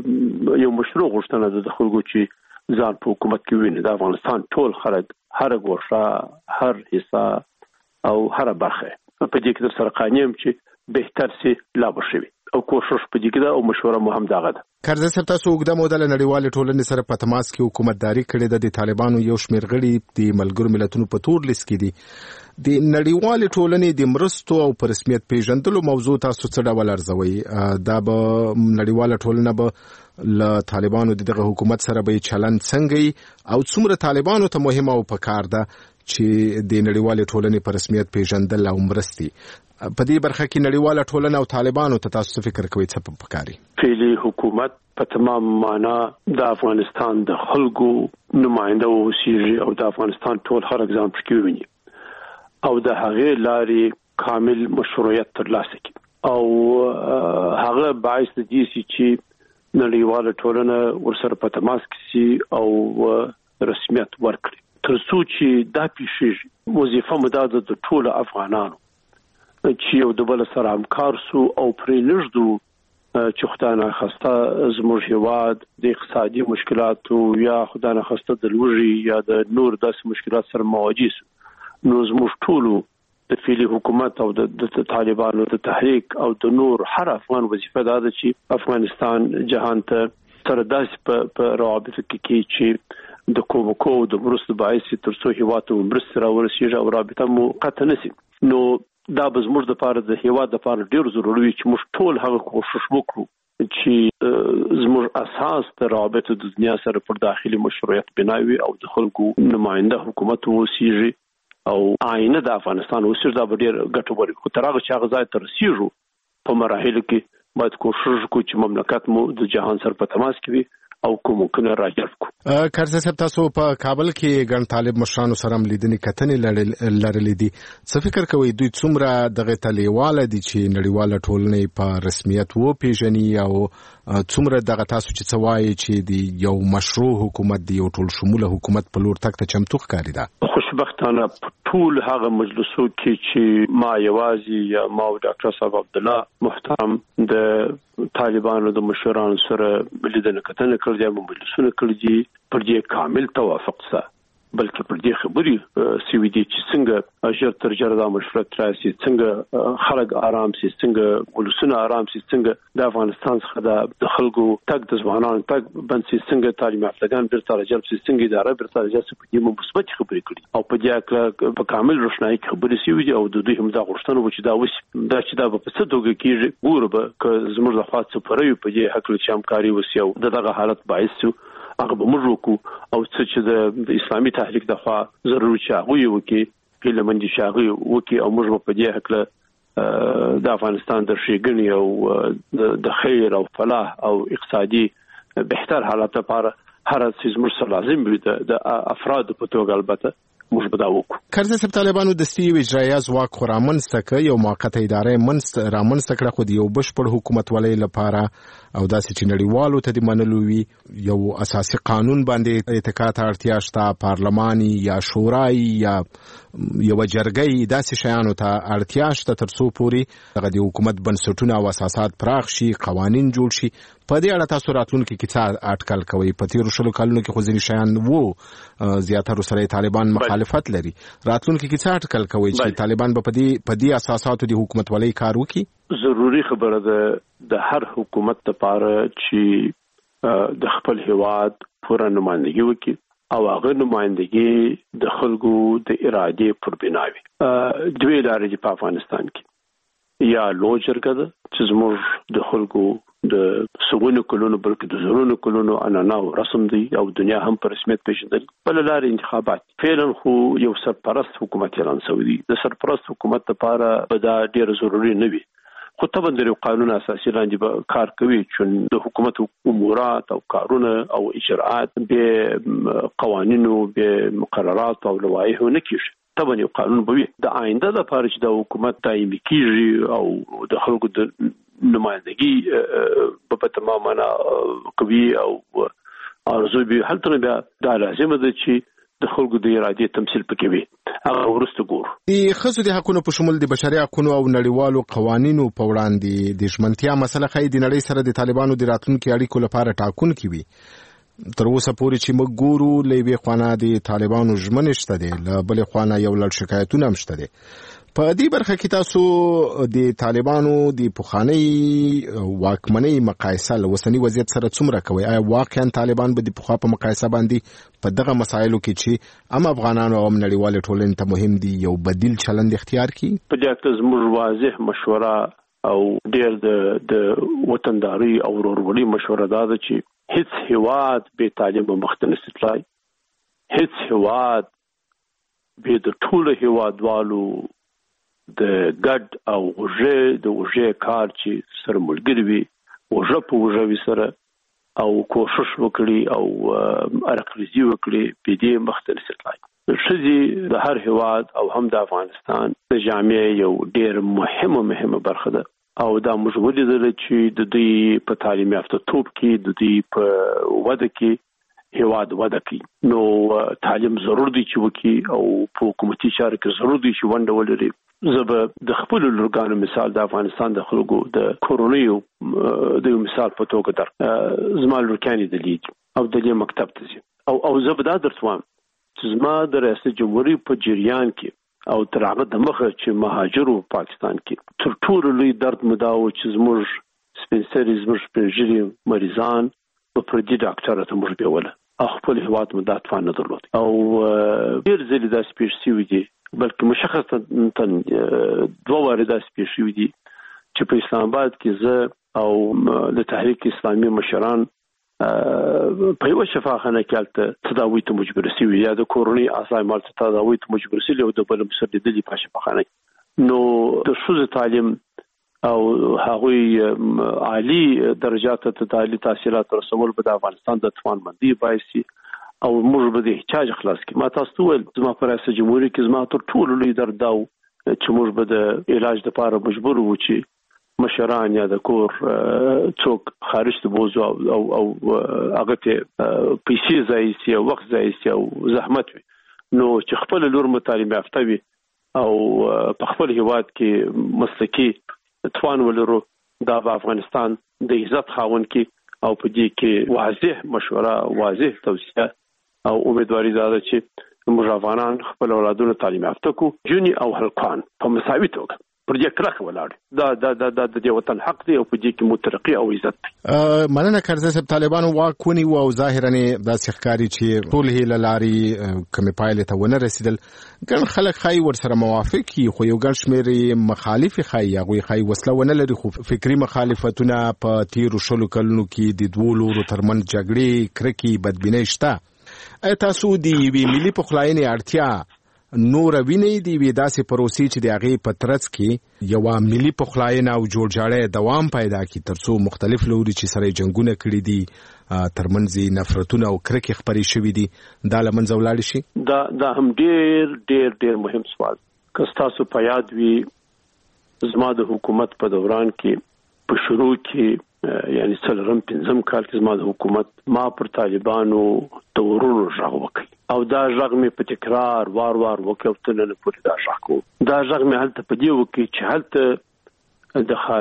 یو مشروع غوښتنه ده د خلکو چې ځان په حکومت کې ویني. د افغانستان ټول خلک هر ګوښه هر حصہ او هر برخه په دې کې سره قانیم چې بهتر سي لا بشوي او کوشش په دې کې او مشوره مهم دغه ده. کرزي صاحب تاسو وګړه مودله نړیوالې ټولنې سره په تماس کې حکومتداري کړې ده. د طالبانو یو شمېر غړي د ملګرو ملتونو په تور لیست کې دي. د نړیوالې ټولنې د مرستو او په رسمیت پیژندلو موضوع تاسو څه ډول ارزوي؟ دا به نړیواله ټولنه به له طالبانو دغه حکومت سره به چلند څنګه او څومره طالبانو ته مهمه او پکار ده چې د نړیوالې ټولنې په رسمیت پیژندل او مرستي په دې برخه کې نړیواله ټولنه او طالبانو ته تاسو فکر کوئ څه پکاري؟ فعلی حکومت په تمام معنا د افغانستان د خلکو نماینده اوسېږي او د افغانستان ټول خلک ځان پکې ویني او د هغې لارې کامل مشروعیت ترلاسه کړي او هغه باعث دي چې نړیواله ټولنه ورسره په تماس کې سي او رسمیت ورکړي. تر څو چې دا پیښیږي وظیفه مداده د ټول افغانانو چې یو د بل سره همکار سو او پرې لږدو چې خدای نه خواسته زموږ هیواد د اقتصادي مشکلاتو یا خدای نه خواسته د لوږې یا د نور داسې مشکلات سره مواجه سو. نو زموږ ټولو د فعلی حکومت او د طالبانو د تحریک او د نور هر افغان وظیفه ده چې افغانستان جهان ته سره داسې په روابطو کې چې د کومکو د مرستو باعث تر څو هیواد ته مرسته راورسیږي او رابطه مو قطع نشي. نو دا به زموږ د لپاره د هیواد لپاره ډیر ضروري وي چې موږ ټول هغه کوشش وکړو چې زموږ اساس د رابطه د دنیا سره پر داخلي مشروعیت بناوي او د خلکو نماینده حکومت ووسیږي او آینه د افغانستان وسیږي. دا به ډیر ګټور وي. خو تر هغه چې هغه ځای ته رسیږو په مراحلو کې باید کوشش وکړو چې مملکت مو د جهان سره په تماس کې وي او کومکونه راجلب کو. کرزي صاحب تاسو په کابل کې ګڼ طالب مشرانو سره لیدنې کتنې لرلې دي. څه فکر کوئ دوی څومره دغه تلیواله دي چې نړیواله ټولنې په رسمیت وپیژني او څومره دغه تاسو چې څه وایي چې د یو مشروع حکومت دی یو ټول شموله حکومت په لور تک ته چمتو ښکاري ده؟ خوشبختانه ټول هغه مجلسو کې چې ما یوازې یا ما او ډاکټر صاحب عبد الله محترم د طالبانو د مشرانو سره لیدنه کتنه کړې دي، مجلسونه کړې دي، پر دې کامل توافق سره بلکې پر دې خبرې سوي دي چې څنګه ژر تر ژره دا مشروعیت راشي، څنګه خلک آرام شي، څنګه ولسونه آرام شي، څنګه د افغانستان څخه د خلکو تګ د ځوانانو تګ بند شي، څنګه تعلیم یافتگان بیرته راجلب شي، څنګه اداره بیرته راجلب شي. په دې مثبت خبرې کړي او په دې اړه په کامل روښنايي خبرې سوي دي او د دوی هم دا غوښتنه و چې دا وشي. دا چې دا په څه توګه کېږي ګوره به که زموږ د خوا څه پروي په دې حق چې همکاري وشي او دغه حالت باعث شو هغه به موږ وکړو او څه چې د اسلامي تحریک د خوا ضروري چې هغه وکړي هیلهمندي چې هغه وکړي او موږ په دې حق د افغانستان د ښېګڼې او د خیر او فلاح او اقتصادي بهتر حالت لپاره هر څه موږ سره لازم وي د افراد په توګه البته موږ به دا وکړو. کرزي صاحب طالبانو دستي اجرایي ځواک خو رامنځته کړ، یو موقته اداره رامنځته کړه، خو د یو بشپړ حکومت ولې لپاره او داسې چې نړیوالو ته د منلو وي یو اساسي قانون باندې اتکا ته اړتیا شته، پارلماني یا شورای یا یو جرګې داسې شیانو ته اړتیا شته تر څو پورې دغه د حکومت بنسټونه او اساسات پراخ شي، قوانین جوړ شي. په دې اړه تاسو راتلونکي کې څه اټکل کوئ؟ په تیرو 20 کلونو کې خو ځینې شیان وو زیاتره سره طالبان مخالفت لري، راتلونکي کې څه اټکل کوئ چې طالبان به په دې اساساتو د حکومت ولې کار وکړي؟ ضروري خبره ده د هر حکومت لپاره چې د خپل هیواد پوره نمائندګي وکړي او هغه نمائندګي د خلکو د ارادې پر بنا وي. دوی لارې په افغانستان کې یا لو جرګه ده چې زموږ د خلکو د سغونو کلونو بلکې د زرونو کلونو عنعنه او رسم دی او دنیا هم په رسمیت پیژندل. بل لارې انتخابات فعلا خو یو سرپرست حکومت اعلان شوی دی. د سرپرست حکومت لپاره به دا ډیر ضروری نه وي، خو طبعا د قانون اساسي لاندې به کار کوي چې د حکومت امورات او کارونه او اجراءات به قوانینو به مقررات او لوایح نه کیږي. طبعا یو قانون به وي د آینده لپاره چې د حکومت دایمي کیږي او د خلکو د نمائندګي په تمام معنا کوي او ارزو به هلته بیا دا لازم ده چې د خلکو د ارادې تمثيل پکې وي. هغه ورسته ګور د خصوصي د حقوقو په شمول د بشري حقوقو او نړیوالو قوانینو په وړاندې د ژمنتیا مسله خې د نړۍ سره د طالبانو د راتلونکو اړیکو لپاره ټاکونکې وي. تر اوسه پورې چې موږ ګورو لوي خوانه د طالبانو ژمنه شته دي، بل خوانه یو لړ شکایتونه هم شته دي. په دې برخه کې تاسو د طالبانو د پخوانی واکمنۍ مقایسه له وسنی وضعیت سره څومره کوي؟ آیا واقعا طالبان به د پخوا په مقایسه باندې په دغه مسایلو کې چې افغانانو او نړیوال ټولنې ته مهم دي یو بدیل چلند اختیار کړي؟ په دې کې زموږ واضح مشوره او ډېر د وطنداري او ورورولي مشوره ده چې هیڅ هیواد به طالب مختلف استطلاع، هیڅ هیواد به د ټول هیوادوالو د ګډ او وژه کار چې سره ملګری وي وژه په وژه وي سره او کوشش وکړي او ارقرزي وکړي په دې مختلف استطلاع شذي د هر هیواد او هم د افغانستان د جامعه یو ډېر مهمه برخه ده او دا موږ ولیدل چې د دې په تعلیم یافته توپ کې د دې په وده کې هیواد وده کوي. نو تعلیم ضرور دی چې وکي او په حکومتي چارو کې ضرور دی چې ونډه ولري. زه د خپل لورګانو مثال د افغانستان د خلکو د کورونیو د مثال په توګه در زما لورکانې د لید او د دې مکتب ته ځي او زه به دا درتوام چې زما د ریاست جمهوریت په جریان کې او تر هغه د مخه چې مهاجرو پاکستان کې تر ټولو لوی درد مداو چې زموږ سپینسري زموږ سپینږیري مریضان په پردي ډاکټر ته موږ بیوله خپل هیواد مدات فان نه درلود او ډیر ځلې دا سپیشسي دي بلکې مشخصا دوه وارده سپیشسي دي چې په اسلام آباد کې زه او د تحریک اسلامي مشران په یو شفاخانه کې تداوی ته مجبور شي یا د کورونی اسایمال تداوی ته مجبور شي او د بل مسددلي په شفاخانه. نو د شوز تعلیم او هغوی عالی درجات ته تعلیمي تحصیلات رسول په افغانستان د توان مندي بایسي او موږ به د احتیاج خلاص کی. ما تاسو ول زما پر ریاست جمهوریت کې زما تر ټولو لوی درد داو چې موږ به د علاج لپاره مجبور وو چې مشران یا د کور څوک خارج ته بوزو او هغه ته پیسې ځای سي او وخت ځای سي او زحمت وي. نو چې خپل لور متعلم یافته وي او په خپل هیواد کې مسلکي توان ولرو دا په افغانستان د عزت خاوند کې او په دې کې واضح مشوره واضح توصیه او امیدواري ده چې موږ افغانان خپل اولادونو تعلیم یافته کو جونی او هلکان په مساوي توګه پر دې کړه ولاړ دا د وطن حق دی او په دې کې مترقي او عزت. مننه کرزی صاحب. طالبانو واکونی او ظاهرا د سخکاری چې ټول هله لاري کمی پایله ته ونه رسیدل ګڼ خلک خای ور سره موافق خو یو ګڼ شمیر مخالف خای هغه خای وسله ونه لري خو فکری مخالفتونه په تیرو شلو کلونو کې د دوه لورو ترمنځ جګړې کرکی بدبینۍ شته. تاسو د ملي پخلاینې اړتیا نور ویني دی داسې پروسې چې د هغه په ترڅ کې یو ملي پخلاینه او جوړجاړی دوام پیدا کی ترڅو مختلف لوري چې سره جنگونه کړي دي ترمنځ نفرتونه او کرکې خبرې شوې دي دا لمنځه ولاړ شي؟ دا هم ډېر مهم سوال. که تاسو په یاد وي زما د حکومت په دوران کې په شروع کې یعنی څلورم پنځم کال کې زما د حکومت ما پر طالبانو د ورونو ژغ وکړ او دا ژغ مې په تکرار وار وکړ تل نه پورې دا ژغ کو دا ژغ مې هلته په دی وکړ چې هلته د خارجي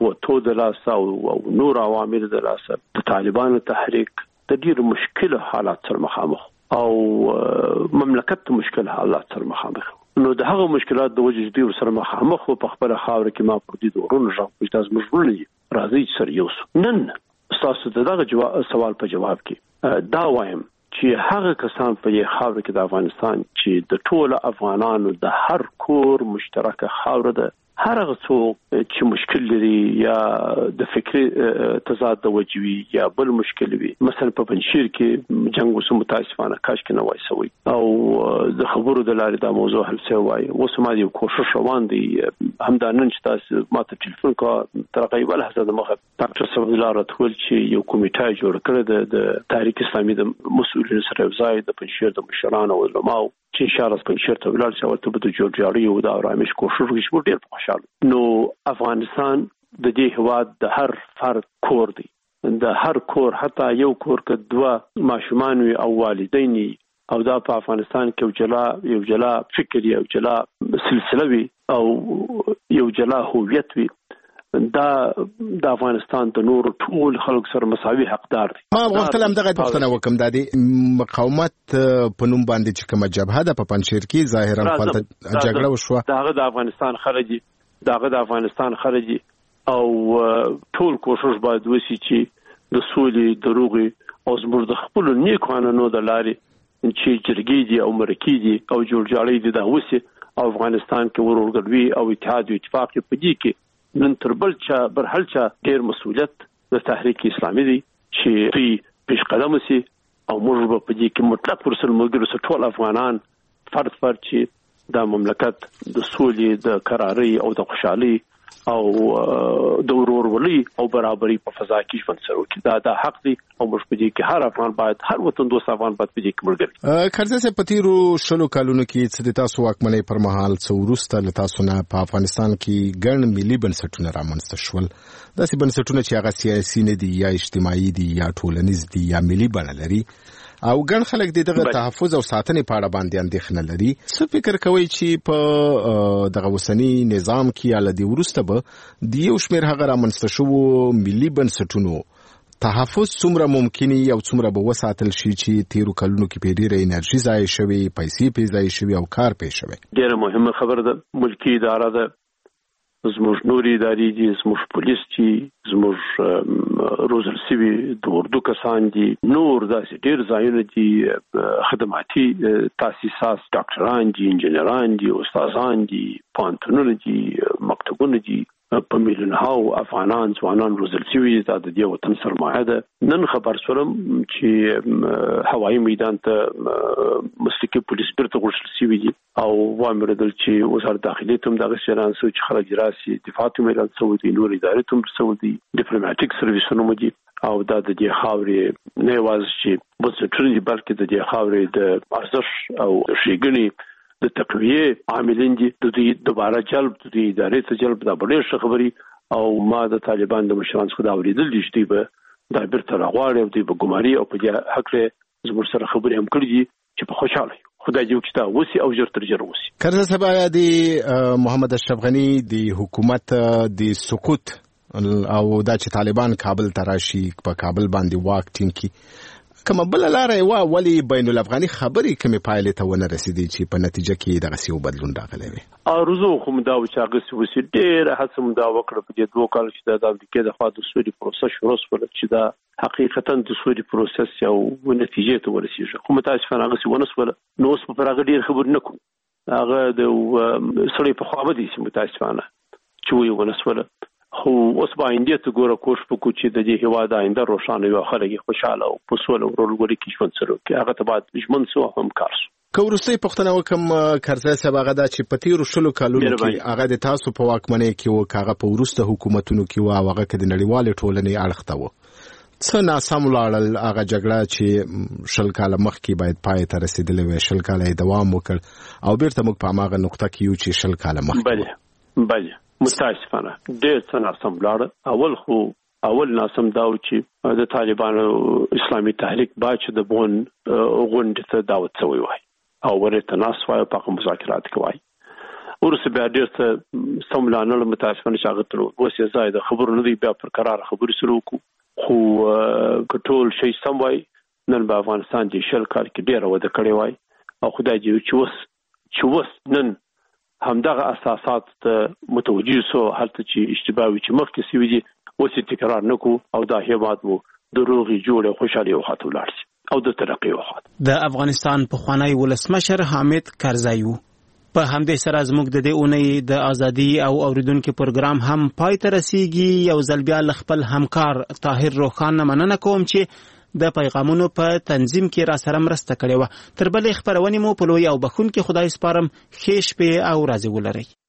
قوتو د لاسه او نور عوامل د لاسه د طالبانو تحریک د ډیر مشکل حالات سره مخامخ او مملکت مشکل حالات سره مخامخ. نو د هغه مشکلات د وجې دوی سره مخامخ او په خپل خاور کې ما په دې دورونو ژغ تاسو مجبورلی راځي سره یو نن تاسو دغه سوال په جواب کې دا وایم چې هغه کسان په یې خاور کې د افغانستان چې د ټولو افغانانو د هر کور مشترکه خاور ده هر هغه څوک چې مشکل لري یا د فکری تضاد د وجوي یا بل مشکل وي مثلا په پنځیر کې جنگ وسو متاسفانه کاش کې نه وای سوي او د خبرو د لارې دا موضوع حل شوی وای اوس ما یو کوشش روان دي همدانن چې تاسو ماته ټلیفون کا ترغیب له حساب مخه ډاکټر صاحب لاره ټول چې یو کمیټه جوړ کړ د تاریخ اسلامي د مسؤلین سره ځای د پنځیر د مشرانو او علماو چې اشاره په شرط ویل چې ورته به د جوړجاړي او د آرامش کوشش وکړي ډېر خوشاله. نو افغانستان د دې هواد د هر فرد کور دی د هر کور حتی یو کور کې دوه ماشومان وي او والدین او دا په افغانستان کې یو جلا فکر یو جلا سلسله وي او یو جلا هویت وي دا د افغانستان د نور ټول خلک سره مساوي حقدار دي. ما وختل هم دغه پښتنه وکم د مقاومت په نوم باندې چې کومه جبهه ده په پنځیر کې ظاهرا فلته جګړه وشوه دغه د افغانستان خارجي او ټول کوشش باید وشي چې د سولې دروغي او زموږ د خپل نیک قانونو د لارې چې جرګې دي او مرکې دي او جوړجاړي دي د وسی افغانستان کې ورورګلوي او اتحاد او اتفاق په دې کې نن تر بل چا برحل چا ډیر مسؤلیت د تحریک اسلامي دی چې پیش قدم سي او موږ په دې کې مطلق ورسره موږ سره ټول افغانان فرد چې د مملکت د سولې د قراري او د خوشحالي او د ورورولۍ او برابرۍ په فضا کې ژوند سره وکړي دا حق دی او موږ په دې کې هر افغان باید هر وطن دوست افغان باید په دې کې ملګری خرڅه سه پتیرو شلو کالونو کې چې تاسو واکمنۍ پر مهال څورسته له تاسو نه په افغانستان کې ګڼ ملي بنسټونه رامنځته شول داسې بنسټونه چې هغه سیاسي نه دي یا اجتماعي دي یا ټولنیز دي یا ملي بڼه لري او ګڼ خلک دغه تحفظ او ساتنې په اړه باندې اندېښنه لري څه فکر کوي چې په دغه وسنی نظام کې الدی ورسته به د یو شمېر هغه رامنځته شوو ملي بنسټونو تحفظ څومره ممکني او څومره به وساتل شي چې تیرو کلونو کې په ډیره انرژي ضایع شوي پیسې په ضایع شوي او کار پې شوی ډیره مهمه خبره ده ملکی اداره ده زموږ نوري ادارې دي زموږ پولیس دي زموږ روزل سوي د اردو کسان دي نور داسې ډیر ځایونه دي خدماتي تاسیسات ډاکټران دي انجنیران دي استادان دي پانتونونه دي مکتبونه دي په میلیونونو افغانان ځوانان روزل شوي د دې وطن سرمایه ده نن خبر شوم چې هوایي میدان ته مسلکي پولیس بیرته غوښتل شوي دي او وامردل چې وزارت داخلي ته دغه شران سوچ خلک راسي دفاع ته میدان سعودي نور ادارې ته سعودي ډیپلوماټیک سرویسونه مو دي او دا د دې خاورې نه واز چې بنسټونه دي بلکې د دې خاورې د ارزش او ښېګڼې د تقویه عاملین دي د دې دوباره جلب د دې ادارې ته جلب دا ډېر ښه خبري او ما د طالبان د مشرانو څخه دا اوریدل دي چې به دا بیرته راغواړي او د ګماري او په دې حق له زموږ سره خبرې هم کړې دي چې په خوشاله خدای دې وکړي وسی او ژر تر ژره وسی کرزه سبا د محمد اشرف غنی د حکومت د سقوط او دا چې طالبان کابل تراشي په کابل باندې واک ټینګي کومه بل لارې ولی بین الافغاني خبرې کومه پایلې ته ونه رسیدي چې په نتیجه کې دغه سیو بدلون راغلی وي ارزو خو دا چې هغه وسی ډېر هڅه مو دا وکړه په دې دوه کال چې د امریکا د خوا د سوري پروسس شروع شول چې دا حقیقتا د سوري پروسس یو نتیجې ته ورسیږي خو متاسفانه هغه سی ونه سول نو اوس په هغه ډېر خبر نه کوم هغه د سړی په خوا باندې سي متاسفانه چې وي ونه سول خو اوس باندې ته ګوره کوښښ وکړو چې د دې هوا د آینده روښانه وي خلک خوشاله او په سوله ورولګوري کې ژوند سره کې هغه ته بعد ژوند سو هم کار شو کورستي پښتنه وکم کرزه سباغه دا چې پتیرو شلو کالونو کې هغه د تاسو په واکمنۍ کې و کاغه په ورسته حکومتونو کې و هغه کې د نړیوال ټولنې اړخته و څه ناسم لاړل هغه جګړه چې شل کاله مخکې باید پای ته رسیدلې وي شل کاله دوام وکړ او بیرته موږ په هغه نقطه کې یو چې شل کاله مخکې بله متاسفانه ډېر څه ناسم لاړ اول ناسم دا و چې د طالبانو اسلامي تحریک باچ د بون غونډې ته دعوت شوی وای او ورته ناس وای په مذاکرات کوي ورسه بیا ډېر څه سملانه متاسفانه شاغتلو اوس یې ځای د خبرو نه دی بیا پر قرار خبرې سره وکړو خو کټول شي سم وای نن په افغانستان کې شل کال کې ډېر وده کړی وای او خدای دې چې وس نن همدغه اساسات متوجه سو هلته چې اشتباه وي چې مخکې سوي دي اوس تکرار نکو او دا هیواد مو دروغي جوړه خوشالي او خاطر لارسي او د ترقی وخت د افغانستان په خوانی ولسمشر حامد کرزی په همدې سره زموږ د دې اونۍ د ازادي او اوریدونکو پروګرام هم پای ته رسیږي یو ځل بیا خپل همکار طاهر روخان مننه کوم چې د پیغامونو په تنظیم کې را سره مرسته کړې و تر بلې خبرونه مو په لوی او بخون کې خدای سپارم خېش په او راځي ولري